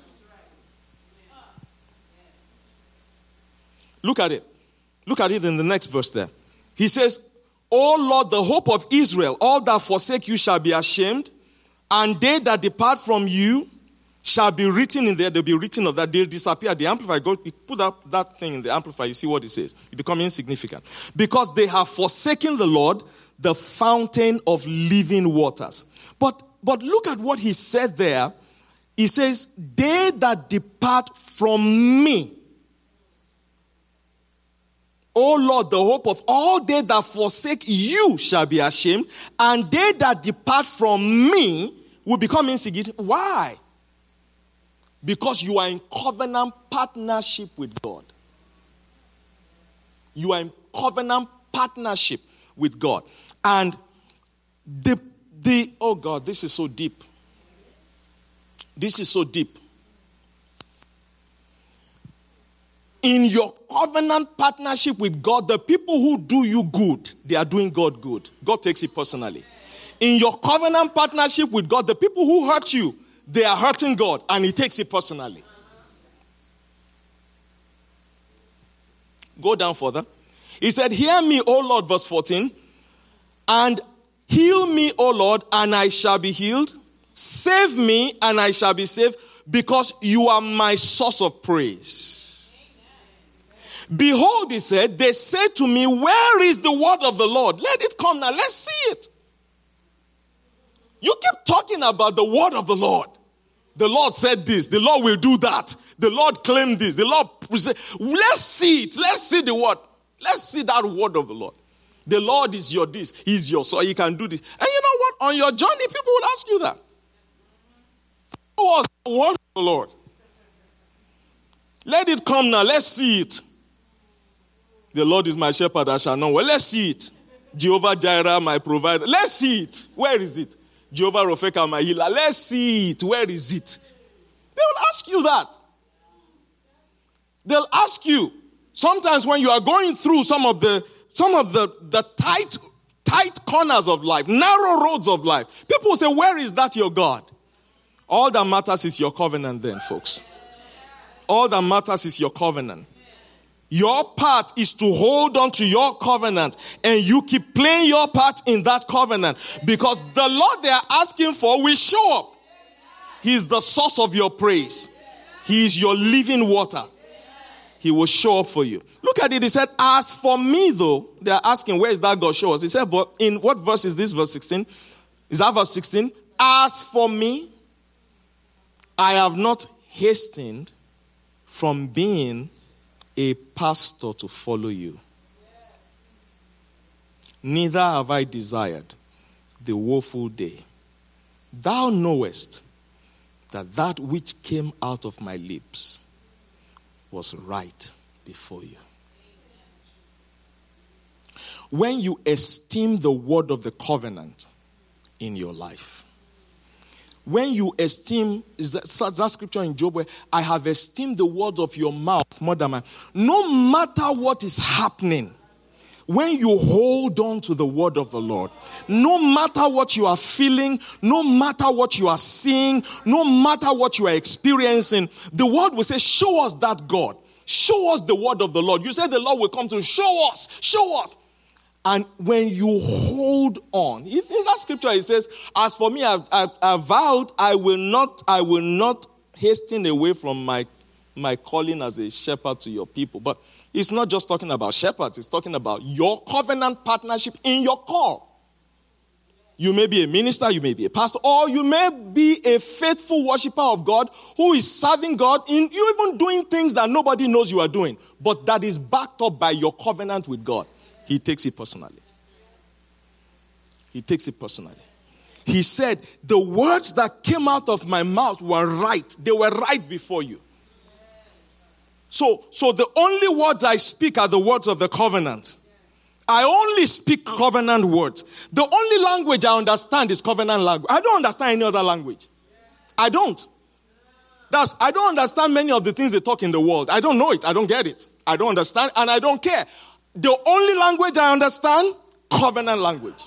Look at it. Look at it in the next verse there. He says, O Lord, the hope of Israel, all that forsake you shall be ashamed, and they that depart from you shall be written in there. They'll be written of that. They'll disappear. The Amplifier, go put up that thing in the Amplifier. You see what it says. You become insignificant. Because they have forsaken the Lord, the fountain of living waters. But look at what he said there. He says, they that depart from me. O Lord, the hope of all they that forsake you shall be ashamed, and they that depart from me will become insignificant. Why? Because you are in covenant partnership with God. You are in covenant partnership with God. And oh God, this is so deep. This is so deep. In your covenant partnership with God, the people who do you good, they are doing God good. God takes it personally. In your covenant partnership with God, the people who hurt you, they are hurting God, and he takes it personally. Go down further. He said, hear me, O Lord, verse 14, and heal me, O Lord, and I shall be healed. Save me, and I shall be saved, because you are my source of praise. Behold, he said, they say to me, where is the word of the Lord? Let it come now. Let's see it. You keep talking about the word of the Lord. The Lord said this. The Lord will do that. The Lord claimed this. The Lord said, let's see it. Let's see the word. Let's see that word of the Lord. The Lord is your this. He's your so he can do this. And you know what? On your journey, people would ask you that. What was the word of the Lord? Let it come now. Let's see it. The Lord is my shepherd, I shall not. Well, let's see it. Jehovah Jireh, my provider. Let's see it. Where is it? Jehovah Rofeka, my healer. Let's see it. Where is it? They will ask you that. They'll ask you. Sometimes when you are going through some of the tight corners of life, narrow roads of life, people will say, where is that your God? All that matters is your covenant then, folks. All that matters is your covenant. Your part is to hold on to your covenant, and you keep playing your part in that covenant, because the Lord they are asking for will show up. He's the source of your praise. He is your living water. He will show up for you. Look at it. He said, as for me though, they are asking, where is that God? Show us. He said, but in what verse is this? Verse 16. Is that verse 16? As for me, I have not hastened from being a pastor to follow you. neither have I desired the woeful day. Thou knowest that that which came out of my lips was right before you. When you esteem the word of the covenant in your life, when you esteem, is that scripture in Job where I have esteemed the words of your mouth more than mine. No matter what is happening, when you hold on to the word of the Lord, no matter what you are feeling, no matter what you are seeing, no matter what you are experiencing, the word will say, show us that God. Show us the word of the Lord. You said the Lord will come to show us. And when you hold on, in that scripture it says, as for me, I vowed, I will not hasten away from my calling as a shepherd to your people. But it's not just talking about shepherds, it's talking about your covenant partnership in your call. You may be a minister, you may be a pastor, or you may be a faithful worshiper of God who is serving God in you even doing things that nobody knows you are doing, but that is backed up by your covenant with God. He takes it personally. He takes it personally. He said, the words that came out of my mouth were right. They were right before you. So the only words I speak are the words of the covenant. I only speak covenant words. The only language I understand is covenant language. I don't understand any other language. I don't. I don't understand many of the things they talk in the world. I don't know it. I don't get it. I don't understand and I don't care. The only language I understand, covenant language.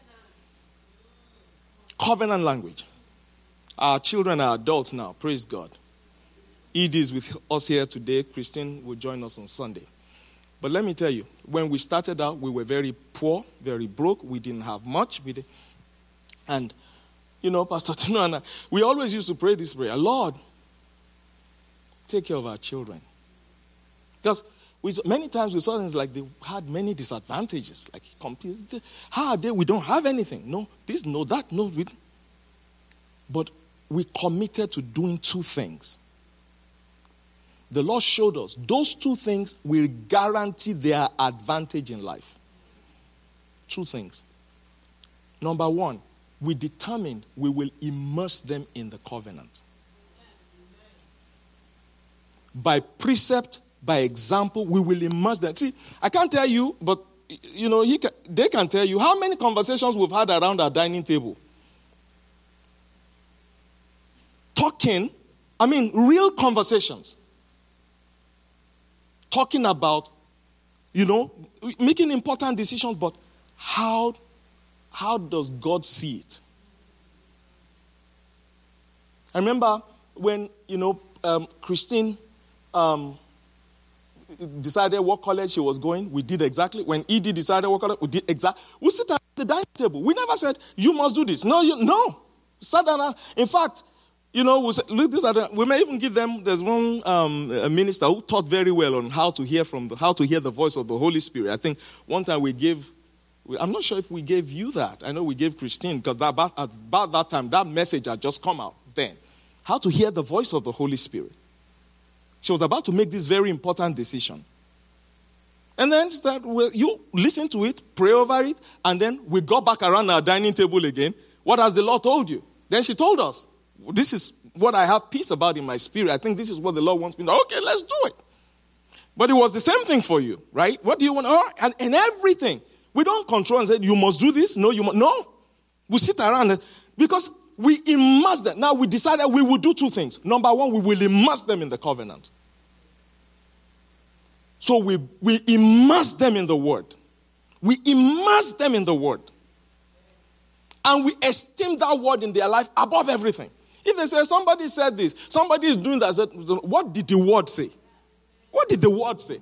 Covenant language. Our children are adults now. Praise God. Edie is with us here today. Christine will join us on Sunday. But let me tell you, when we started out, we were very poor, very broke. We didn't have much. And, Pastor Tino and I, we always used to pray this prayer. Lord, take care of our children. Because many times we saw things like they had many disadvantages. Like, how are they? We don't have anything. No, this, no, that, no. But we committed to doing two things. The Lord showed us those two things will guarantee their advantage in life. Two things. Number one, we determined we will immerse them in the covenant. By precept, by example, we will immerse them. See, I can't tell you, but they can tell you how many conversations we've had around our dining table. Talking, real conversations. Talking about, making important decisions, but how does God see it? I remember when, Christine decided what college she was going, we did exactly. When Edie decided what college, we did exactly. We sit at the dining table. We never said, you must do this. No. Sat down. In fact, we said, look, we may even give them, there's one a minister who taught very well on how to hear the voice of the Holy Spirit. I think one time I'm not sure if we gave you that. I know we gave Christine, because about that time, that message had just come out then. How to hear the voice of the Holy Spirit. She was about to make this very important decision. And then she said, well, you listen to it, pray over it, and then we go back around our dining table again. What has the Lord told you? Then she told us, this is what I have peace about in my spirit. I think this is what the Lord wants me to do. Okay, let's do it. But it was the same thing for you, right? What do you want? And everything. We don't control and say, you must do this. No, you must. No. We sit around because we immerse them. Now we decided we will do two things. Number one, we will immerse them in the covenant. So we immerse them in the word. We immerse them in the word. And we esteem that word in their life above everything. If they say, somebody said this, somebody is doing that, what did the word say? What did the word say?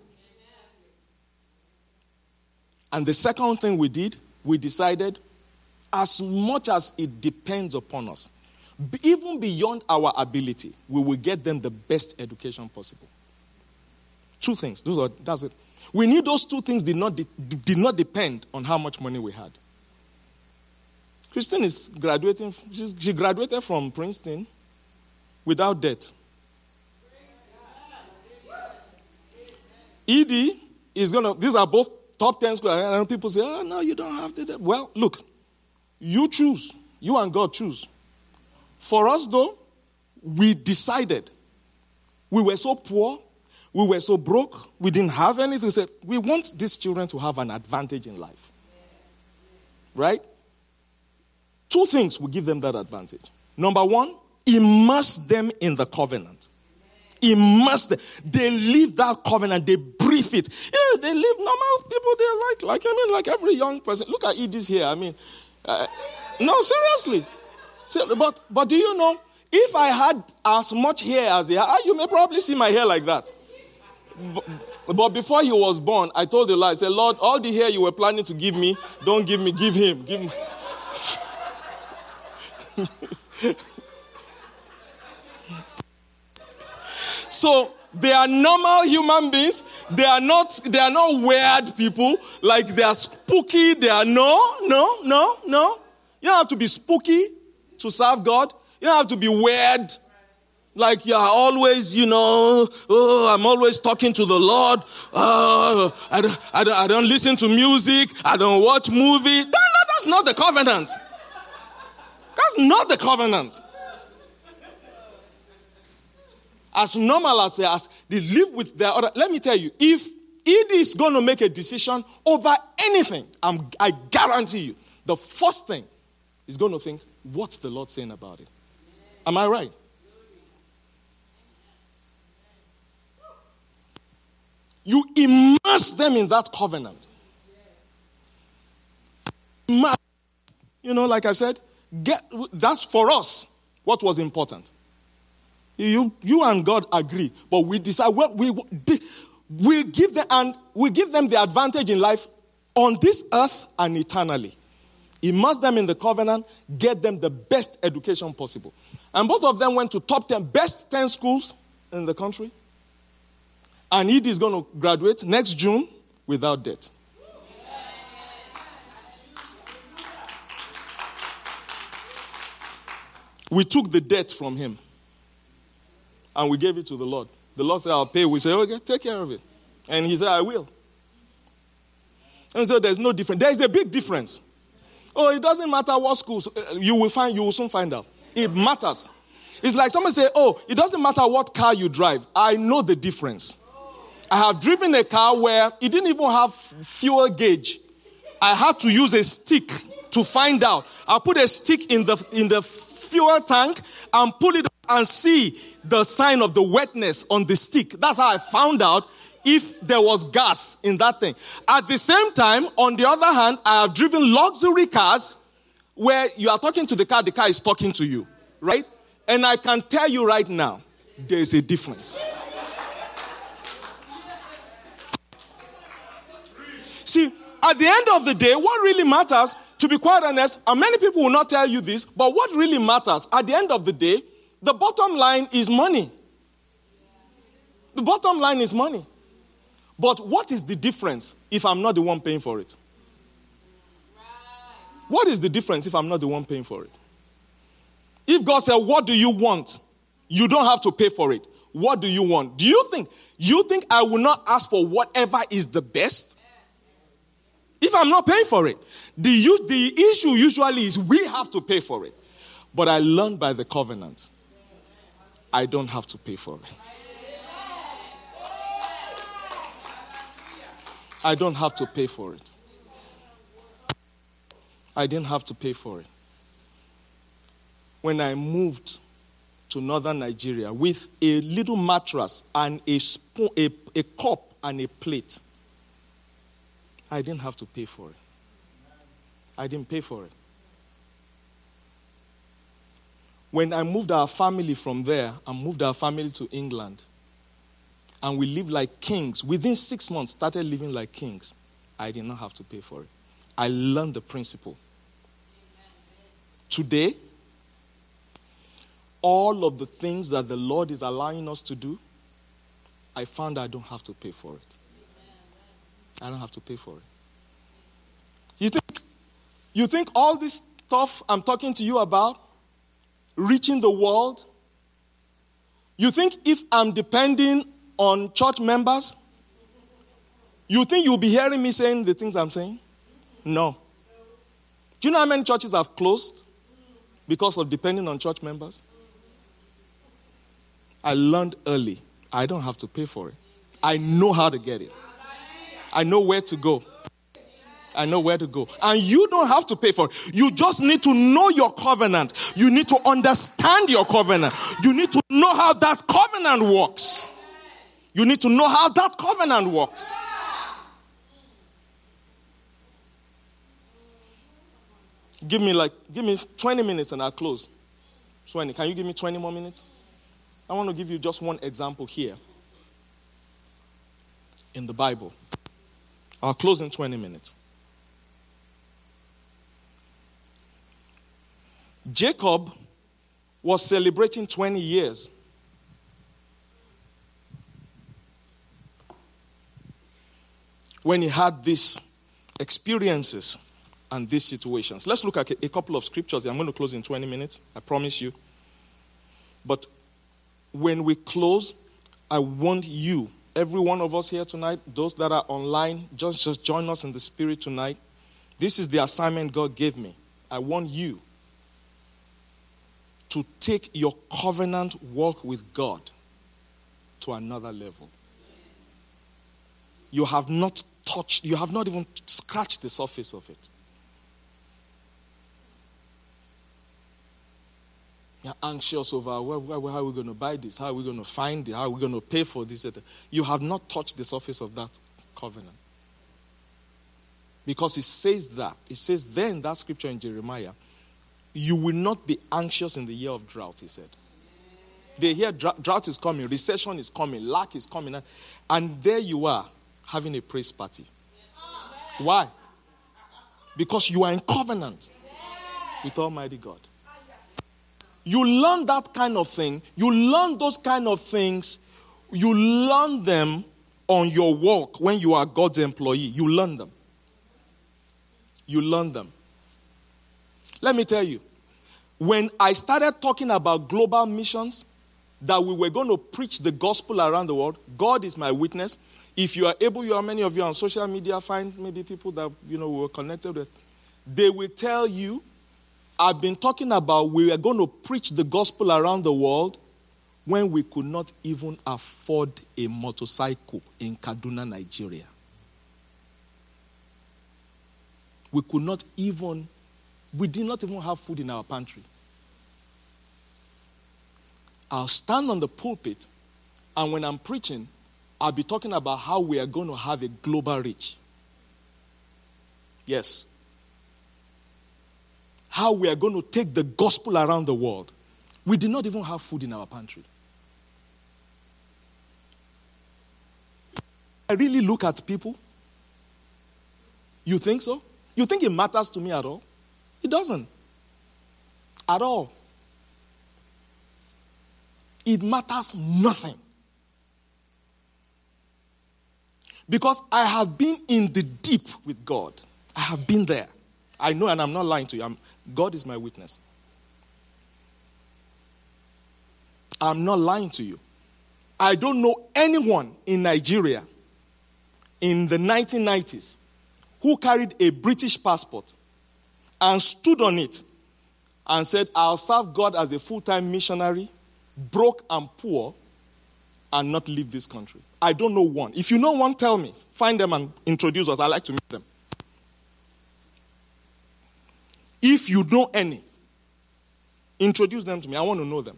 And the second thing we did, we decided, as much as it depends upon us, even beyond our ability, we will get them the best education possible. Two things. That's it. We knew those two things did not depend on how much money we had. Christine is graduating. She graduated from Princeton without debt. Edie is these are both top 10 school, and people say, oh, no, you don't have to. Well, look, you choose. You and God choose. For us, though, we decided. We were so poor. We were so broke. We didn't have anything. We said, we want these children to have an advantage in life. Right? 2 things will give them that advantage. Number 1, immerse them in the covenant. Immerse them. They live that covenant. They breathe it. They live normal people. They're like every young person. Look at Edith here. No, seriously. But do you know, if I had as much hair as they have, you may probably see my hair like that. But before he was born, I told the Lord, I said, Lord, all the hair you were planning to give me, don't give me, give him. Give me. So they are normal human beings. They are not weird people. Like they are spooky. They are no. You don't have to be spooky to serve God. You don't have to be weird. Like you are always, I'm always talking to the Lord. I don't listen to music. I don't watch movies. That's not the covenant. That's not the covenant. As normal as they live with their other. Let me tell you, if it is going to make a decision over anything, I guarantee you, the first thing is going to think, what's the Lord saying about it? Am I right? You immerse them in that covenant. Like I said, that's for us what was important. You and God agree, but we decide what we give them the advantage in life on this earth and eternally. Immerse them in the covenant, get them the best education possible. And both of them went to best 10 schools in the country. And Edie is going to graduate next June without debt. We took the debt from him. And we gave it to the Lord. The Lord said, I'll pay. We said, okay, take care of it. And he said, I will. And so there's no difference. There's a big difference. Oh, it doesn't matter what schools. You will soon find out. It matters. It's like someone say, oh, it doesn't matter what car you drive. I know the difference. I have driven a car where it didn't even have fuel gauge. I had to use a stick to find out. I put a stick in the fuel tank and pull it up and see the sign of the wetness on the stick. That's how I found out if there was gas in that thing. At the same time, on the other hand, I have driven luxury cars where you are talking to the car is talking to you, right? And I can tell you right now, there's a difference. See, at the end of the day, what really matters, to be quite honest, and many people will not tell you this, but what really matters at the end of the day, the bottom line is money. The bottom line is money. But what is the difference if I'm not the one paying for it? What is the difference if I'm not the one paying for it? If God said, what do you want? You don't have to pay for it. What do you want? Do you think I will not ask for whatever is the best? If I'm not paying for it. The issue usually is we have to pay for it. But I learned by the covenant, I don't have to pay for it. I don't have to pay for it. I didn't have to pay for it. When I moved to northern Nigeria with a little mattress and a spoon, a cup and a plate, I didn't have to pay for it. I didn't pay for it. When I moved our family from there, I moved our family to England. And we lived like kings. Within 6 months, started living like kings. I did not have to pay for it. I learned the principle. Today, all of the things that the Lord is allowing us to do, I found I don't have to pay for it. I don't have to pay for it. You think all this stuff I'm talking to you about, reaching the world, you think if I'm depending on church members, You think you'll be hearing me saying the things I'm saying? No. Do you know how many churches have closed because of depending on church members? I learned early. I don't have to pay for it. I know how to get it. I know where to go. I know where to go. And you don't have to pay for it. You just need to know your covenant. You need to understand your covenant. You need to know how that covenant works. You need to know how that covenant works. Give me 20 minutes and I'll close. 20. Can you give me 20 more minutes? I want to give you just one example here in the Bible. I'll close in 20 minutes. Jacob was celebrating 20 years. When he had these experiences and these situations. Let's look at a couple of scriptures. I'm going to close in 20 minutes. I promise you. But when we close, I want you, every one of us here tonight, those that are online, just join us in the spirit tonight. This is the assignment God gave me. I want you to take your covenant walk with God to another level. You have not even scratched the surface of it. You're anxious over how are we going to buy this? How are we going to find it? How are we going to pay for this? You have not touched the surface of that covenant. Because it says that. It says there in that scripture in Jeremiah, you will not be anxious in the year of drought, he said. They hear drought is coming, recession is coming, lack is coming. And there you are, having a praise party. Why? Because you are in covenant with Almighty God. You learn that kind of thing. You learn those kind of things. You learn them on your walk when you are God's employee. You learn them. You learn them. Let me tell you, when I started talking about global missions, that we were going to preach the gospel around the world, God is my witness. If you are able, many of you on social media, find maybe people that we were connected with. They will tell you, I've been talking about we are going to preach the gospel around the world when we could not even afford a motorcycle in Kaduna, Nigeria. We did not even have food in our pantry. I'll stand on the pulpit, and when I'm preaching, I'll be talking about how we are going to have a global reach. Yes. How we are going to take the gospel around the world. We did not even have food in our pantry. I really look at people. You think so? You think it matters to me at all? It doesn't. At all. It matters nothing. Because I have been in the deep with God. I have been there. I know, and I'm not lying to you. God is my witness. I'm not lying to you. I don't know anyone in Nigeria in the 1990s who carried a British passport and stood on it and said, I'll serve God as a full-time missionary, broke and poor, and not leave this country. I don't know one. If you know one, tell me. Find them and introduce us. I'd like to meet them. If you know any, introduce them to me. I want to know them.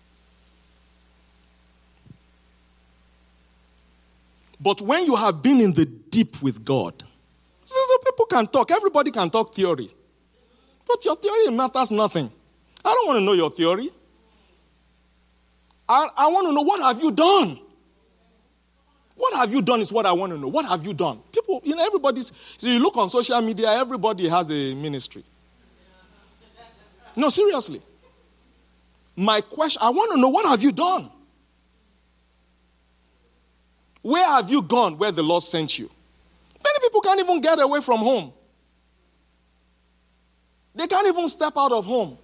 But when you have been in the deep with God, so people can talk. Everybody can talk theory. But your theory matters nothing. I don't want to know your theory. I want to know, what have you done? What have you done is what I want to know. What have you done? People, so you look on social media, everybody has a ministry. No, seriously. My question, I want to know, what have you done? Where have you gone where the Lord sent you? Many people can't even get away from home. They can't even step out of home.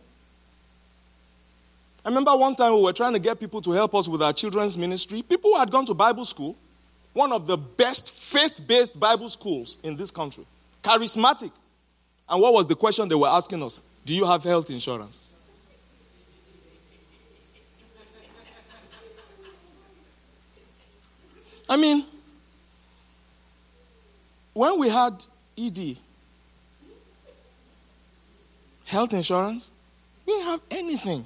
I remember one time we were trying to get people to help us with our children's ministry. People who had gone to Bible school, one of the best faith-based Bible schools in this country. Charismatic. And what was the question they were asking us? Do you have health insurance? I mean, when we had ED, health insurance, we didn't have anything.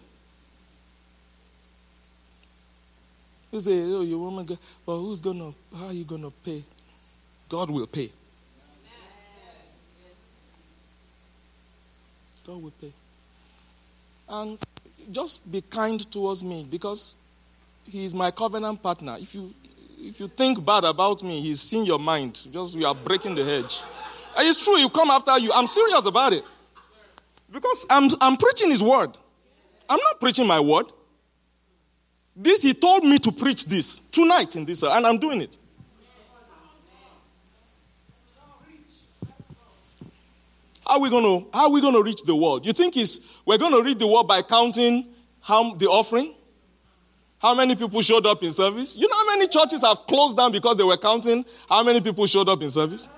You say, oh, you woman, well, how are you going to pay? God will pay. God will pay. And just be kind towards me because he is my covenant partner. If you think bad about me, he's seen your mind. Just you are breaking the hedge. And it's true, you come after you. I'm serious about it. Because I'm preaching his word. I'm not preaching my word. This, he told me to preach this tonight in this, and I'm doing it. How are we going to reach the world? You think we're going to reach the world by counting the offering? How many people showed up in service? You know how many churches have closed down because they were counting how many people showed up in service?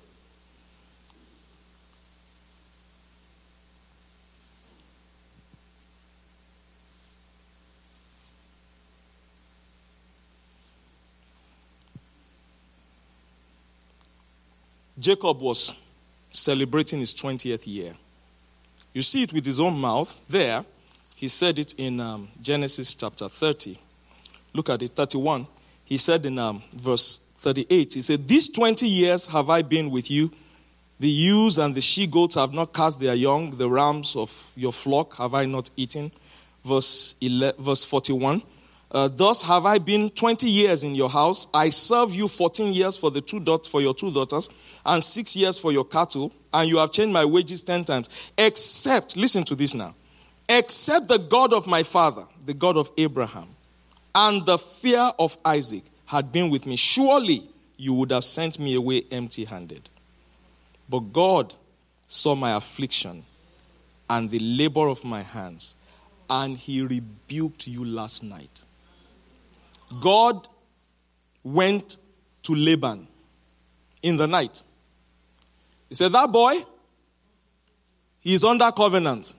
Jacob was celebrating his 20th year. You see it with his own mouth there. He said it in Genesis chapter 30. Look at it, 31. He said in verse 38, he said, "These 20 years have I been with you. The ewes and the she-goats have not cast their young. The rams of your flock have I not eaten." Verse 41. "Thus have I been 20 years in your house. I serve you 14 years for your 2 daughters, and 6 years for your cattle, and you have changed my wages 10 times. Except," listen to this now, "except the God of my father, the God of Abraham, and the fear of Isaac had been with me, surely you would have sent me away empty-handed. But God saw my affliction and the labor of my hands, and he rebuked you last night." God went to Laban in the night. He said, "That boy, he's under covenant.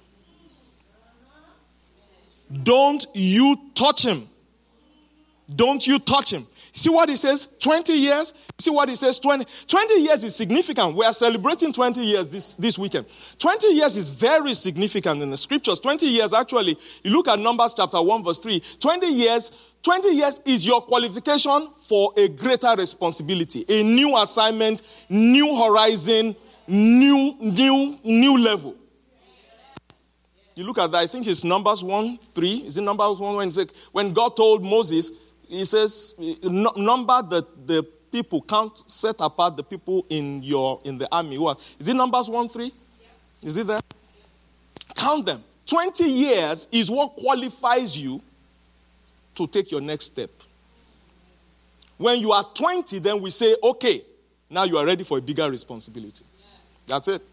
Don't you touch him. Don't you touch him." See what he says? 20 years. See what he says? 20 years is significant. We are celebrating 20 years this weekend. 20 years is very significant in the scriptures. 20 years, actually, you look at Numbers chapter 1 verse 3. 20 years is your qualification for a greater responsibility, a new assignment, new horizon, new level. You look at that, I think it's Numbers 1:3. Is it Numbers 1 when God told Moses, he says, number the people, count, set apart the people in the army. What? Is it Numbers 1:3? Yeah. Is it there? Yeah. Count them. 20 years is what qualifies you to take your next step. When you are 20, then we say, okay, now you are ready for a bigger responsibility. That's it.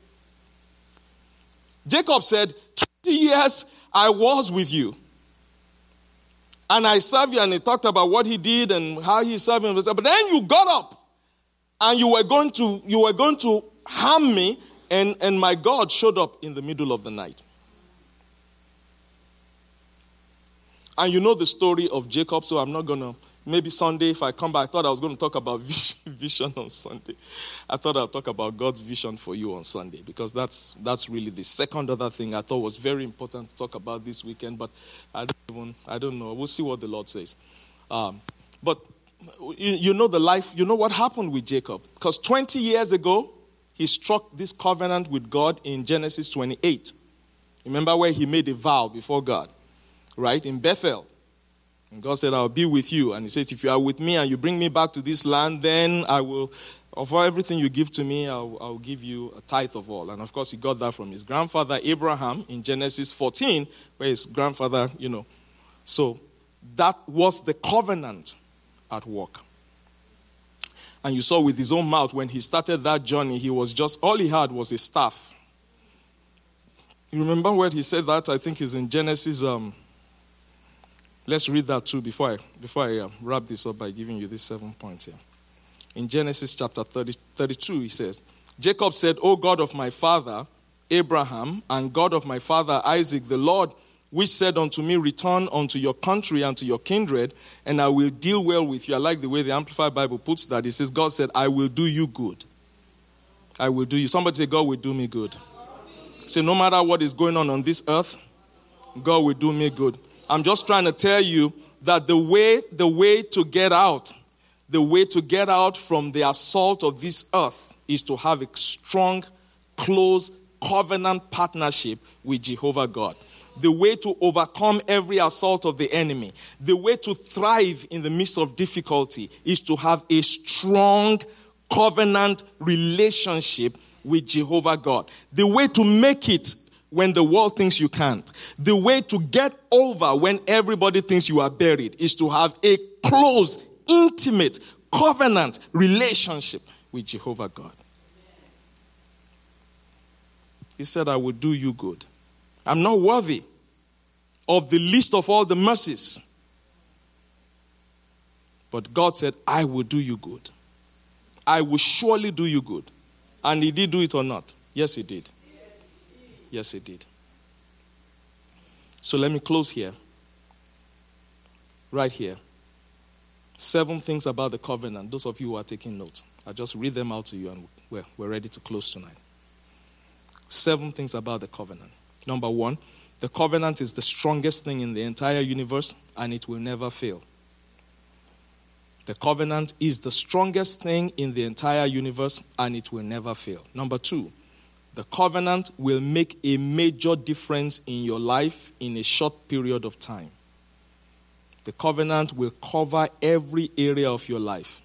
Jacob said, 20 years I was with you. And I served you, and he talked about what he did and how he served him. But then you got up and you were going to harm me, and my God showed up in the middle of the night. And you know the story of Jacob, so I'm not going to, maybe Sunday if I come back, I thought I was going to talk about vision on Sunday. I thought I'll talk about God's vision for you on Sunday, because that's really the second other thing I thought was very important to talk about this weekend, but I don't know. We'll see what the Lord says. But you know the life, you know what happened with Jacob. Because 20 years ago, he struck this covenant with God in Genesis 28. Remember where he made a vow before God, right? In Bethel. And God said, I'll be with you. And he says, if you are with me and you bring me back to this land, then I will, of everything you give to me, I'll give you a tithe of all. And of course, he got that from his grandfather Abraham in Genesis 14, where his grandfather, So that was the covenant at work. And you saw with his own mouth, when he started that journey, he was all he had was a staff. You remember where he said that? I think it's in Genesis. Let's read that too before I wrap this up by giving you this 7 points here. In Genesis chapter 32, he says, Jacob said, O God of my father Abraham, and God of my father Isaac, the Lord, which said unto me, return unto your country and to your kindred, and I will deal well with you. I like the way the Amplified Bible puts that. It says, God said, I will do you good. I will do you. Somebody say, God will do me good. Say, no matter what is going on this earth, God will do me good. I'm just trying to tell you that the way to get out from the assault of this earth is to have a strong, close covenant partnership with Jehovah God. The way to overcome every assault of the enemy, the way to thrive in the midst of difficulty is to have a strong covenant relationship with Jehovah God. The way to make it when the world thinks you can't, the way to get over when everybody thinks you are buried is to have a close, intimate, covenant relationship with Jehovah God. He said, I will do you good. I'm not worthy of the least of all the mercies. But God said, I will do you good. I will surely do you good. And he did do it or not? Yes, he did. Yes, he did. So let me close here. Right here. 7 things about the covenant. Those of you who are taking notes, I'll just read them out to you and we're ready to close tonight. 7 things about the covenant. Number 1, the covenant is the strongest thing in the entire universe and it will never fail. The covenant is the strongest thing in the entire universe and it will never fail. Number 2, the covenant will make a major difference in your life in a short period of time. The covenant will cover every area of your life.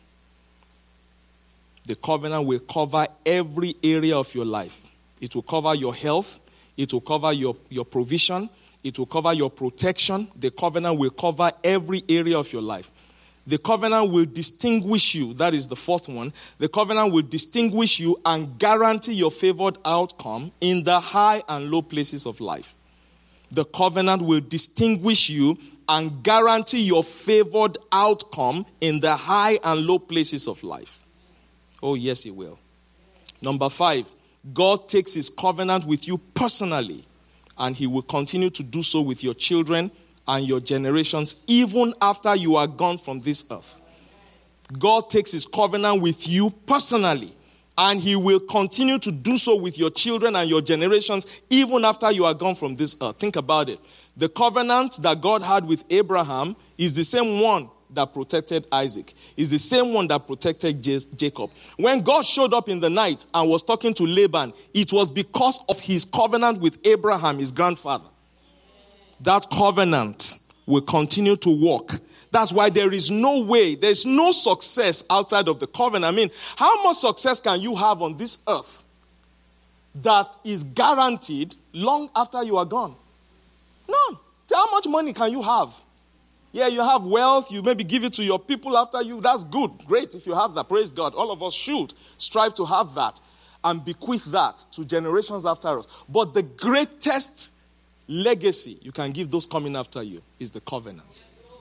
The covenant will cover every area of your life. It will cover your health. It will cover your provision. It will cover your protection. The covenant will cover every area of your life. The covenant will distinguish you. That is the 4th one. The covenant will distinguish you and guarantee your favored outcome in the high and low places of life. The covenant will distinguish you and guarantee your favored outcome in the high and low places of life. Oh, yes, it will. Number 5, God takes his covenant with you personally, and he will continue to do so with your children and your generations even after you are gone from this earth. God takes his covenant with you personally, and he will continue to do so with your children and your generations even after you are gone from this earth. Think about it. The covenant that God had with Abraham is the same one that protected Isaac. Is the same one that protected Jacob. When God showed up in the night and was talking to Laban, it was because of his covenant with Abraham, his grandfather. That covenant will continue to work. That's why there is no way, there's no success outside of the covenant. I mean, how much success can you have on this earth that is guaranteed long after you are gone? None. See, how much money can you have? Yeah, you have wealth, you maybe give it to your people after you. That's good. Great if you have that. Praise God. All of us should strive to have that and bequeath that to generations after us. But the greatest legacy you can give those coming after you is the covenant.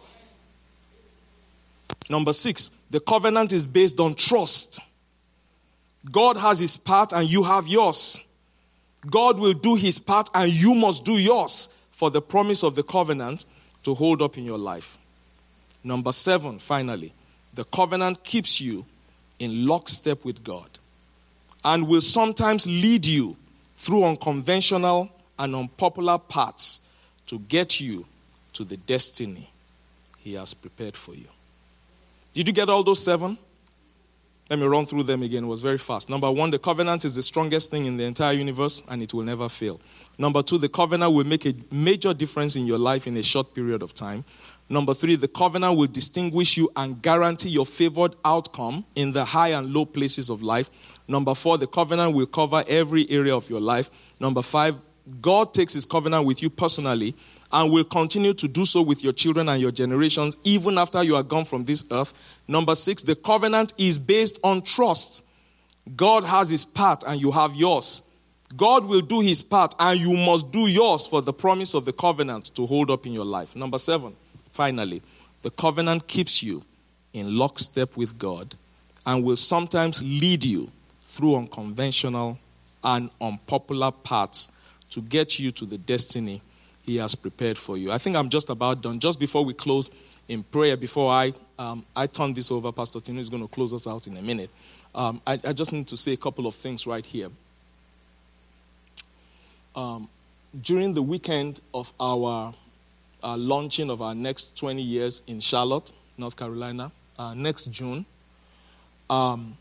Number 6, the covenant is based on trust. God has his part and you have yours. God will do his part and you must do yours for the promise of the covenant to hold up in your life. Number 7, finally, the covenant keeps you in lockstep with God and will sometimes lead you through unconventional and unpopular paths to get you to the destiny he has prepared for you. Did you get all those 7? Let me run through them again. It was very fast. Number 1, the covenant is the strongest thing in the entire universe and it will never fail. Number 2, the covenant will make a major difference in your life in a short period of time. Number 3, the covenant will distinguish you and guarantee your favored outcome in the high and low places of life. Number 4, the covenant will cover every area of your life. Number 5, God takes his covenant with you personally and will continue to do so with your children and your generations even after you are gone from this earth. Number 6, the covenant is based on trust. God has his part and you have yours. God will do his part and you must do yours for the promise of the covenant to hold up in your life. Number 7, finally, the covenant keeps you in lockstep with God and will sometimes lead you through unconventional and unpopular paths to get you to the destiny he has prepared for you. I think I'm just about done. Just before we close in prayer, before I turn this over, Pastor Tino is going to close us out in a minute. I just need to say a couple of things right here. During the weekend of our launching of our next 20 years in Charlotte, North Carolina, next June, on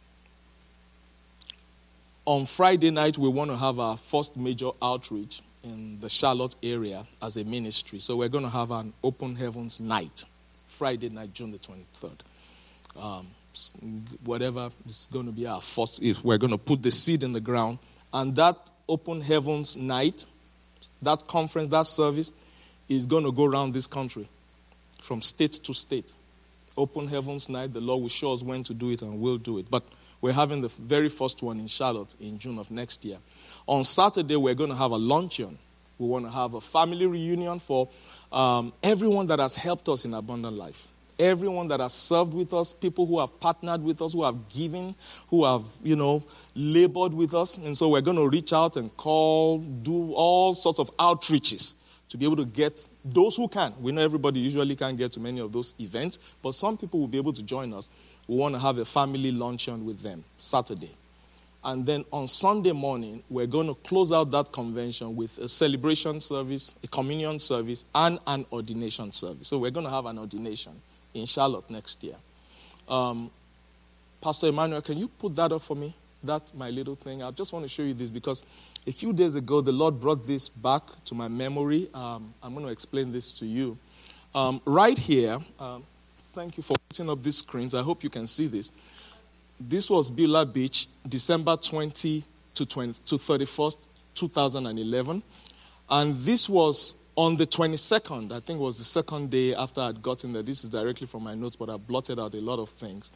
Friday night, we want to have our first major outreach in the Charlotte area as a ministry. So we're going to have an open heavens night, Friday night, June the 23rd. Whatever is going to be our first, if we're going to put the seed in the ground. And that open heavens night, that conference, that service is going to go around this country from state to state. Open heavens night, the Lord will show us when to do it and we'll do it. But we're having the very first one in Charlotte in June of next year. On Saturday, we're going to have a luncheon. We want to have a family reunion for everyone that has helped us in Abundant Life. Everyone that has served with us, people who have partnered with us, who have given, who have, labored with us. And so we're going to reach out and call, do all sorts of outreaches to be able to get those who can. We know everybody usually can't get to many of those events, but some people will be able to join us. We want to have a family luncheon with them Saturday. And then on Sunday morning, we're going to close out that convention with a celebration service, a communion service, and an ordination service. So we're going to have an ordination in Charlotte next year. Pastor Emmanuel, can you put that up for me? That, my little thing. I just want to show you this because a few days ago, the Lord brought this back to my memory. I'm going to explain this to you. Right here, thank you for putting up these screens. I hope you can see this. This was Beulah Beach, December 20 to 31st, 2011. And this was on the 22nd, I think it was the second day after I'd gotten there. This is directly from my notes, but I blotted out a lot of things.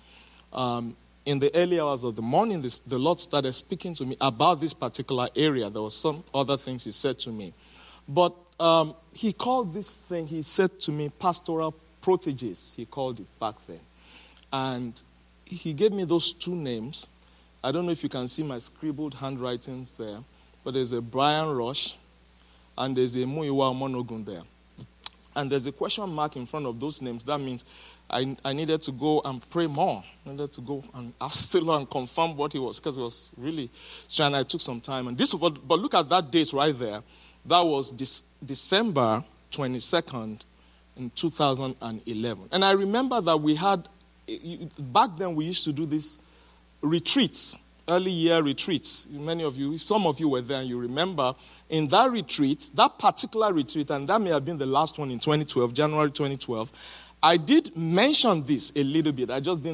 In the early hours of the morning, the Lord started speaking to me about this particular area. There were some other things he said to me. But he called this thing, he said to me, pastoral proteges, he called it back then. And he gave me those two names. I don't know if you can see my scribbled handwritings there, but there's a Brian Rush and there's a Muyiwa Monogun there. And there's a question mark in front of those names. That means I needed to go and pray more. I needed to go and ask the Lord and confirm what he was, because it was really strange. I took some time. And but look at that date right there. That was December 22nd in 2011. And I remember that we had, back then we used to do these retreats, early year retreats. Many of you, some of you were there and you remember, in that retreat, that particular retreat, and that may have been the last one in 2012, January 2012, I did mention this a little bit. I just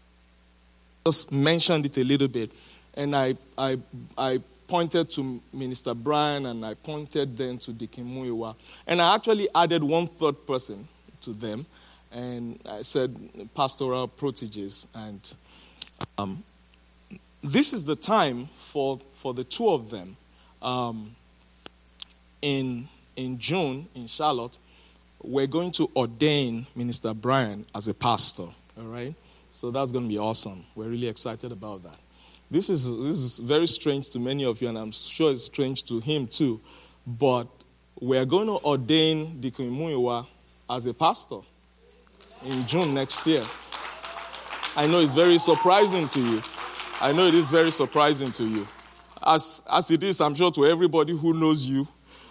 mentioned it a little bit. And I pointed to Minister Brian and I pointed then to Deacon Muyiwa. And I actually added one third person to them. And I said pastoral proteges. And this is the time for the two of them. In June in Charlotte, we're going to ordain Minister Brian as a pastor. All right? So that's going to be awesome. We're really excited about that. This is very strange to many of you, and I'm sure it's strange to him too. But we're going to ordain Deacon Muyiwa as a pastor in June next year. I know it's very surprising to you. I know it is very surprising to you. As it is, I'm sure, to everybody who knows you.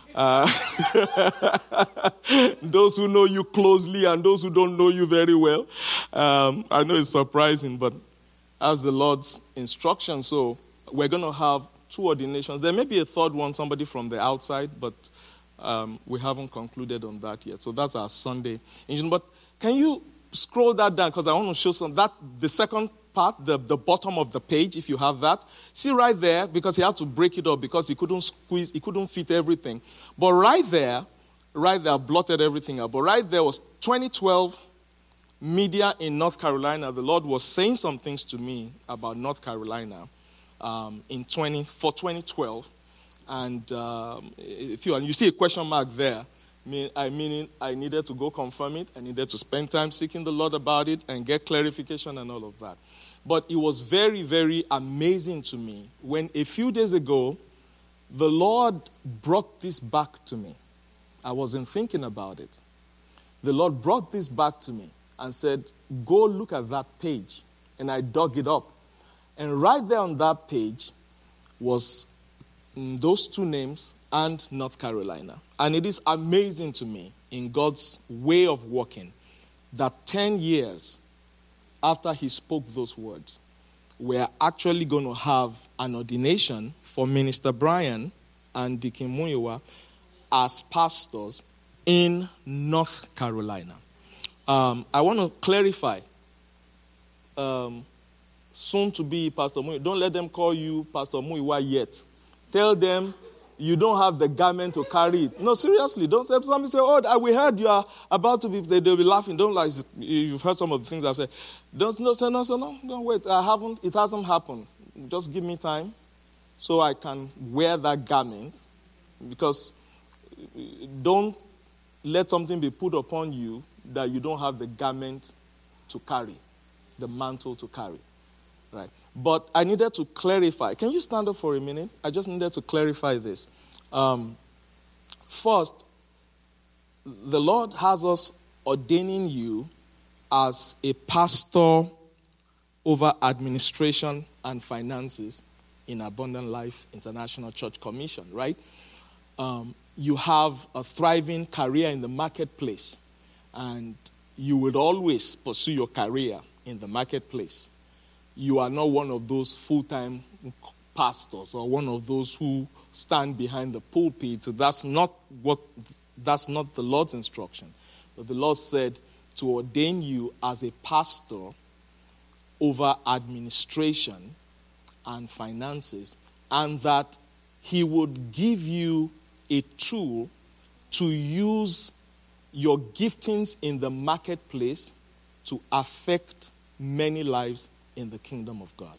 Those who know you closely and those who don't know you very well. I know it's surprising, but as the Lord's instruction, so we're going to have two ordinations. There may be a third one, somebody from the outside, but we haven't concluded on that yet. So that's our Sunday. But can you scroll that down, because I want to show the second part, the bottom of the page, if you have that. See right there, because he had to break it up because he couldn't fit everything. But right there, I blotted everything out. But right there was 2012 media in North Carolina. The Lord was saying some things to me about North Carolina for 2012. And if you see a question mark there, I needed to go confirm it. I needed to spend time seeking the Lord about it and get clarification and all of that. But it was very, very amazing to me when a few days ago, the Lord brought this back to me. I wasn't thinking about it. The Lord brought this back to me and said, go look at that page. And I dug it up. And right there on that page was those two names and North Carolina. And it is amazing to me in God's way of working that 10 years after he spoke those words, we're actually going to have an ordination for Minister Brian and Deacon Muyiwa as pastors in North Carolina. I want to clarify. Soon to be Pastor Muyiwa. Don't let them call you Pastor Muyiwa yet. Tell them you don't have the garment to carry it. No, seriously. Don't say, somebody say, oh, we heard you are about to be, they'll be laughing. Don't lie. You've heard some of the things I've said. Don't wait. It hasn't happened. Just give me time so I can wear that garment. Because don't let something be put upon you that you don't have the garment to carry, the mantle to carry. Right. But I needed to clarify. Can you stand up for a minute? I just needed to clarify this. First, the Lord has us ordaining you as a pastor over administration and finances in Abundant Life International Church Commission, right? You have a thriving career in the marketplace, and you would always pursue your career in the marketplace. You are not one of those full-time pastors or one of those who stand behind the pulpit. That's not the Lord's instruction. But the Lord said to ordain you as a pastor over administration and finances, and that he would give you a tool to use your giftings in the marketplace to affect many lives in the kingdom of God.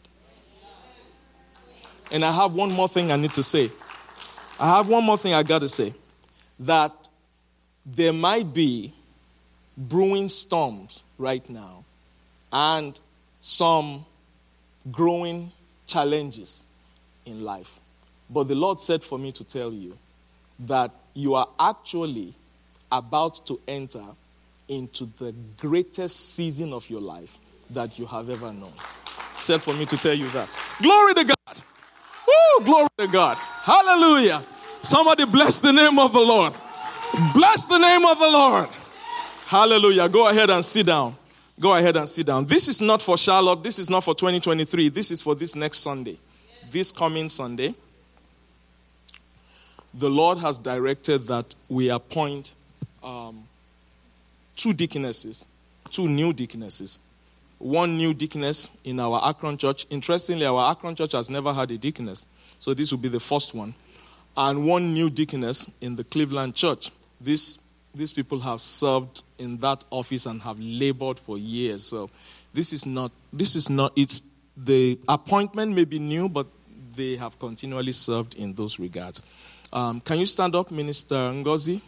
And I have one more thing I need to say. I have one more thing I got to say. That there might be brewing storms right now and some growing challenges in life. But the Lord said for me to tell you that you are actually about to enter into the greatest season of your life that you have ever known. Said for me to tell you that. Glory to God. Woo, glory to God. Hallelujah. Somebody bless the name of the Lord. Bless the name of the Lord. Hallelujah. Go ahead and sit down. Go ahead and sit down. This is not for Charlotte. This is not for 2023. This is for this next Sunday. This coming Sunday. The Lord has directed that we appoint 2 deaconesses, 2 new deaconesses. 1 new deaconess in our Akron church. Interestingly, our Akron church has never had a deaconess. So this will be the first one. And 1 new deaconess in the Cleveland church. These people have served in that office and have labored for years. So this is not, it's the appointment may be new, but they have continually served in those regards. Can you stand up, Minister Ngozi?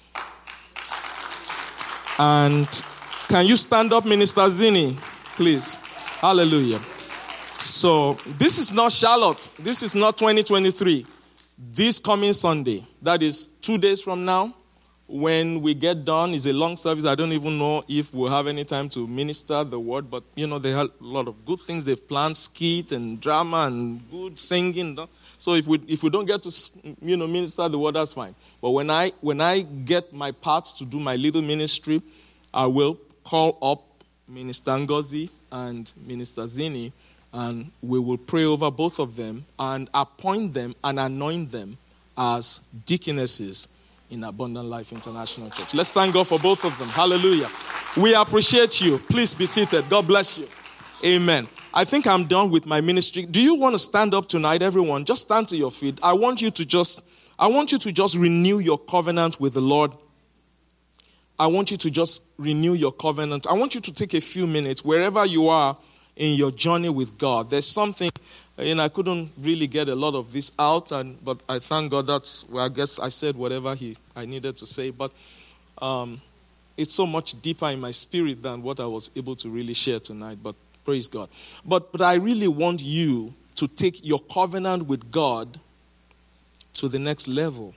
And can you stand up, Minister Zini, please? Hallelujah. So this is not Charlotte. This is not 2023. This coming Sunday, that is 2 days from now, when we get done, is a long service. I don't even know if we'll have any time to minister the word, but they have a lot of good things. They've planned skit and drama and good singing. So if we don't get to minister the word, that's fine. But when I get my part to do my little ministry, I will call up Minister Ngozi and Minister Zini, and we will pray over both of them and appoint them and anoint them as deaconesses in Abundant Life International Church. Let's thank God for both of them. Hallelujah. We appreciate you. Please be seated. God bless you. Amen. I think I'm done with my ministry. Do you want to stand up tonight, everyone? Just stand to your feet. I want you to just renew your covenant with the Lord. I want you to just renew your covenant. I want you to take a few minutes wherever you are in your journey with God. There's something, I couldn't really get a lot of this out, but I thank God I guess I said whatever I needed to say, but it's so much deeper in my spirit than what I was able to really share tonight. But Praise God. But I really want you to take your covenant with God to the next level.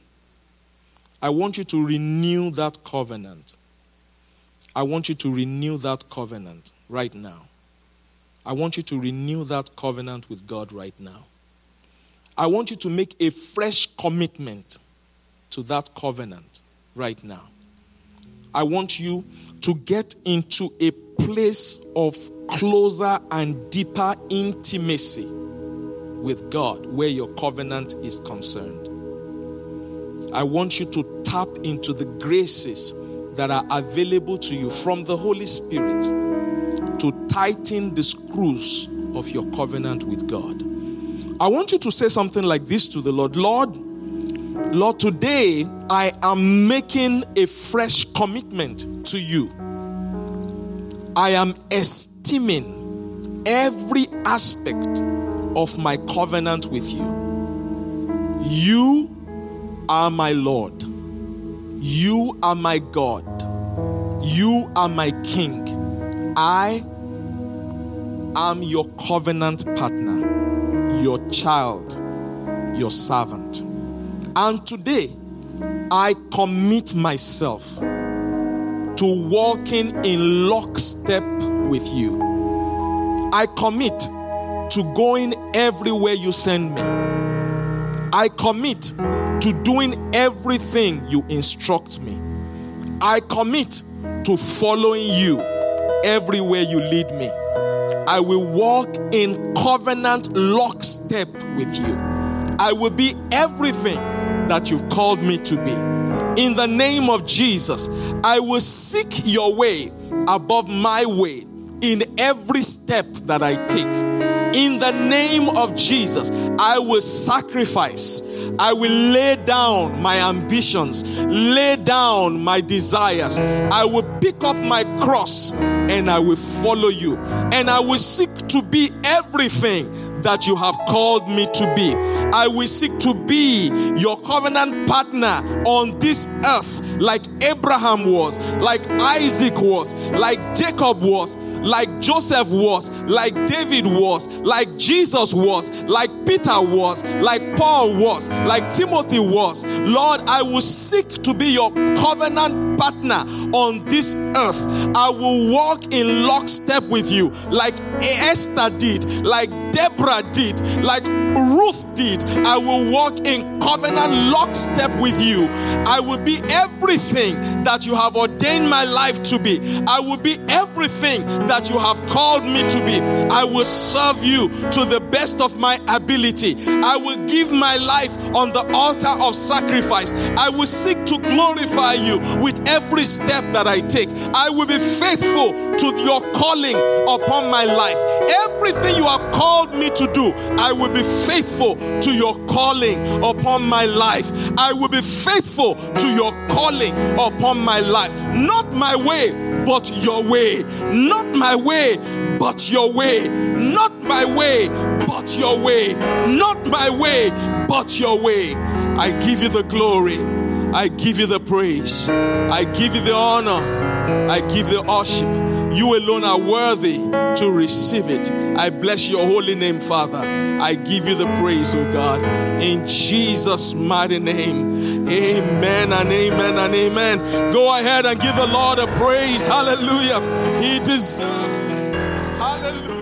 I want you to renew that covenant. I want you to renew that covenant right now. I want you to renew that covenant with God right now. I want you to make a fresh commitment to that covenant right now. I want you to get into a place of closer and deeper intimacy with God where your covenant is concerned. I want you to tap into the graces that are available to you from the Holy Spirit to tighten the screws of your covenant with God. I want you to say something like this to the Lord. Lord, today I am making a fresh commitment to you. I am esteeming every aspect of my covenant with you. You are my Lord. You are my God. You are my King. I am your covenant partner, your child, your servant. And today, I commit myself to walking in lockstep with you. I commit to going everywhere you send me. I commit to doing everything you instruct me. I commit to following you everywhere you lead me. I will walk in covenant lockstep with you. I will be everything that you've called me to be. In the name of Jesus, I will seek your way above my way in every step that I take. In the name of Jesus, I will sacrifice. I will lay down my ambitions, lay down my desires. I will pick up my cross and I will follow you. And I will seek to be everything that you have called me to be. I will seek to be your covenant partner on this earth like Abraham was, like Isaac was, like Jacob was, like Joseph was, like David was, like Jesus was, like Peter was, like Paul was, like Timothy was. Lord, I will seek to be your covenant partner on this earth. I will walk in lockstep with you like Esther did, like Deborah did, like Ruth did. I will walk in covenant lockstep with you. I will be everything that you have ordained my life to be. I will be everything that you have called me to be. I will serve you to the best of my ability. I will give my life on the altar of sacrifice. I will seek to glorify you with every step that I take. I will be faithful to your calling upon my life. Everything you have called me to do, I will be faithful to your calling upon my life. I will be faithful to your calling upon my life. Not my way, but your way. Not my way, but your way. Not my way, but your way. Not my way, but your way. I give you the glory. I give you the praise. I give you the honor. I give you the worship. You alone are worthy to receive it. I bless your holy name, Father. I give you the praise, oh God. In Jesus' mighty name. Amen and amen and amen. Go ahead and give the Lord a praise. Hallelujah. He deserves it. Hallelujah.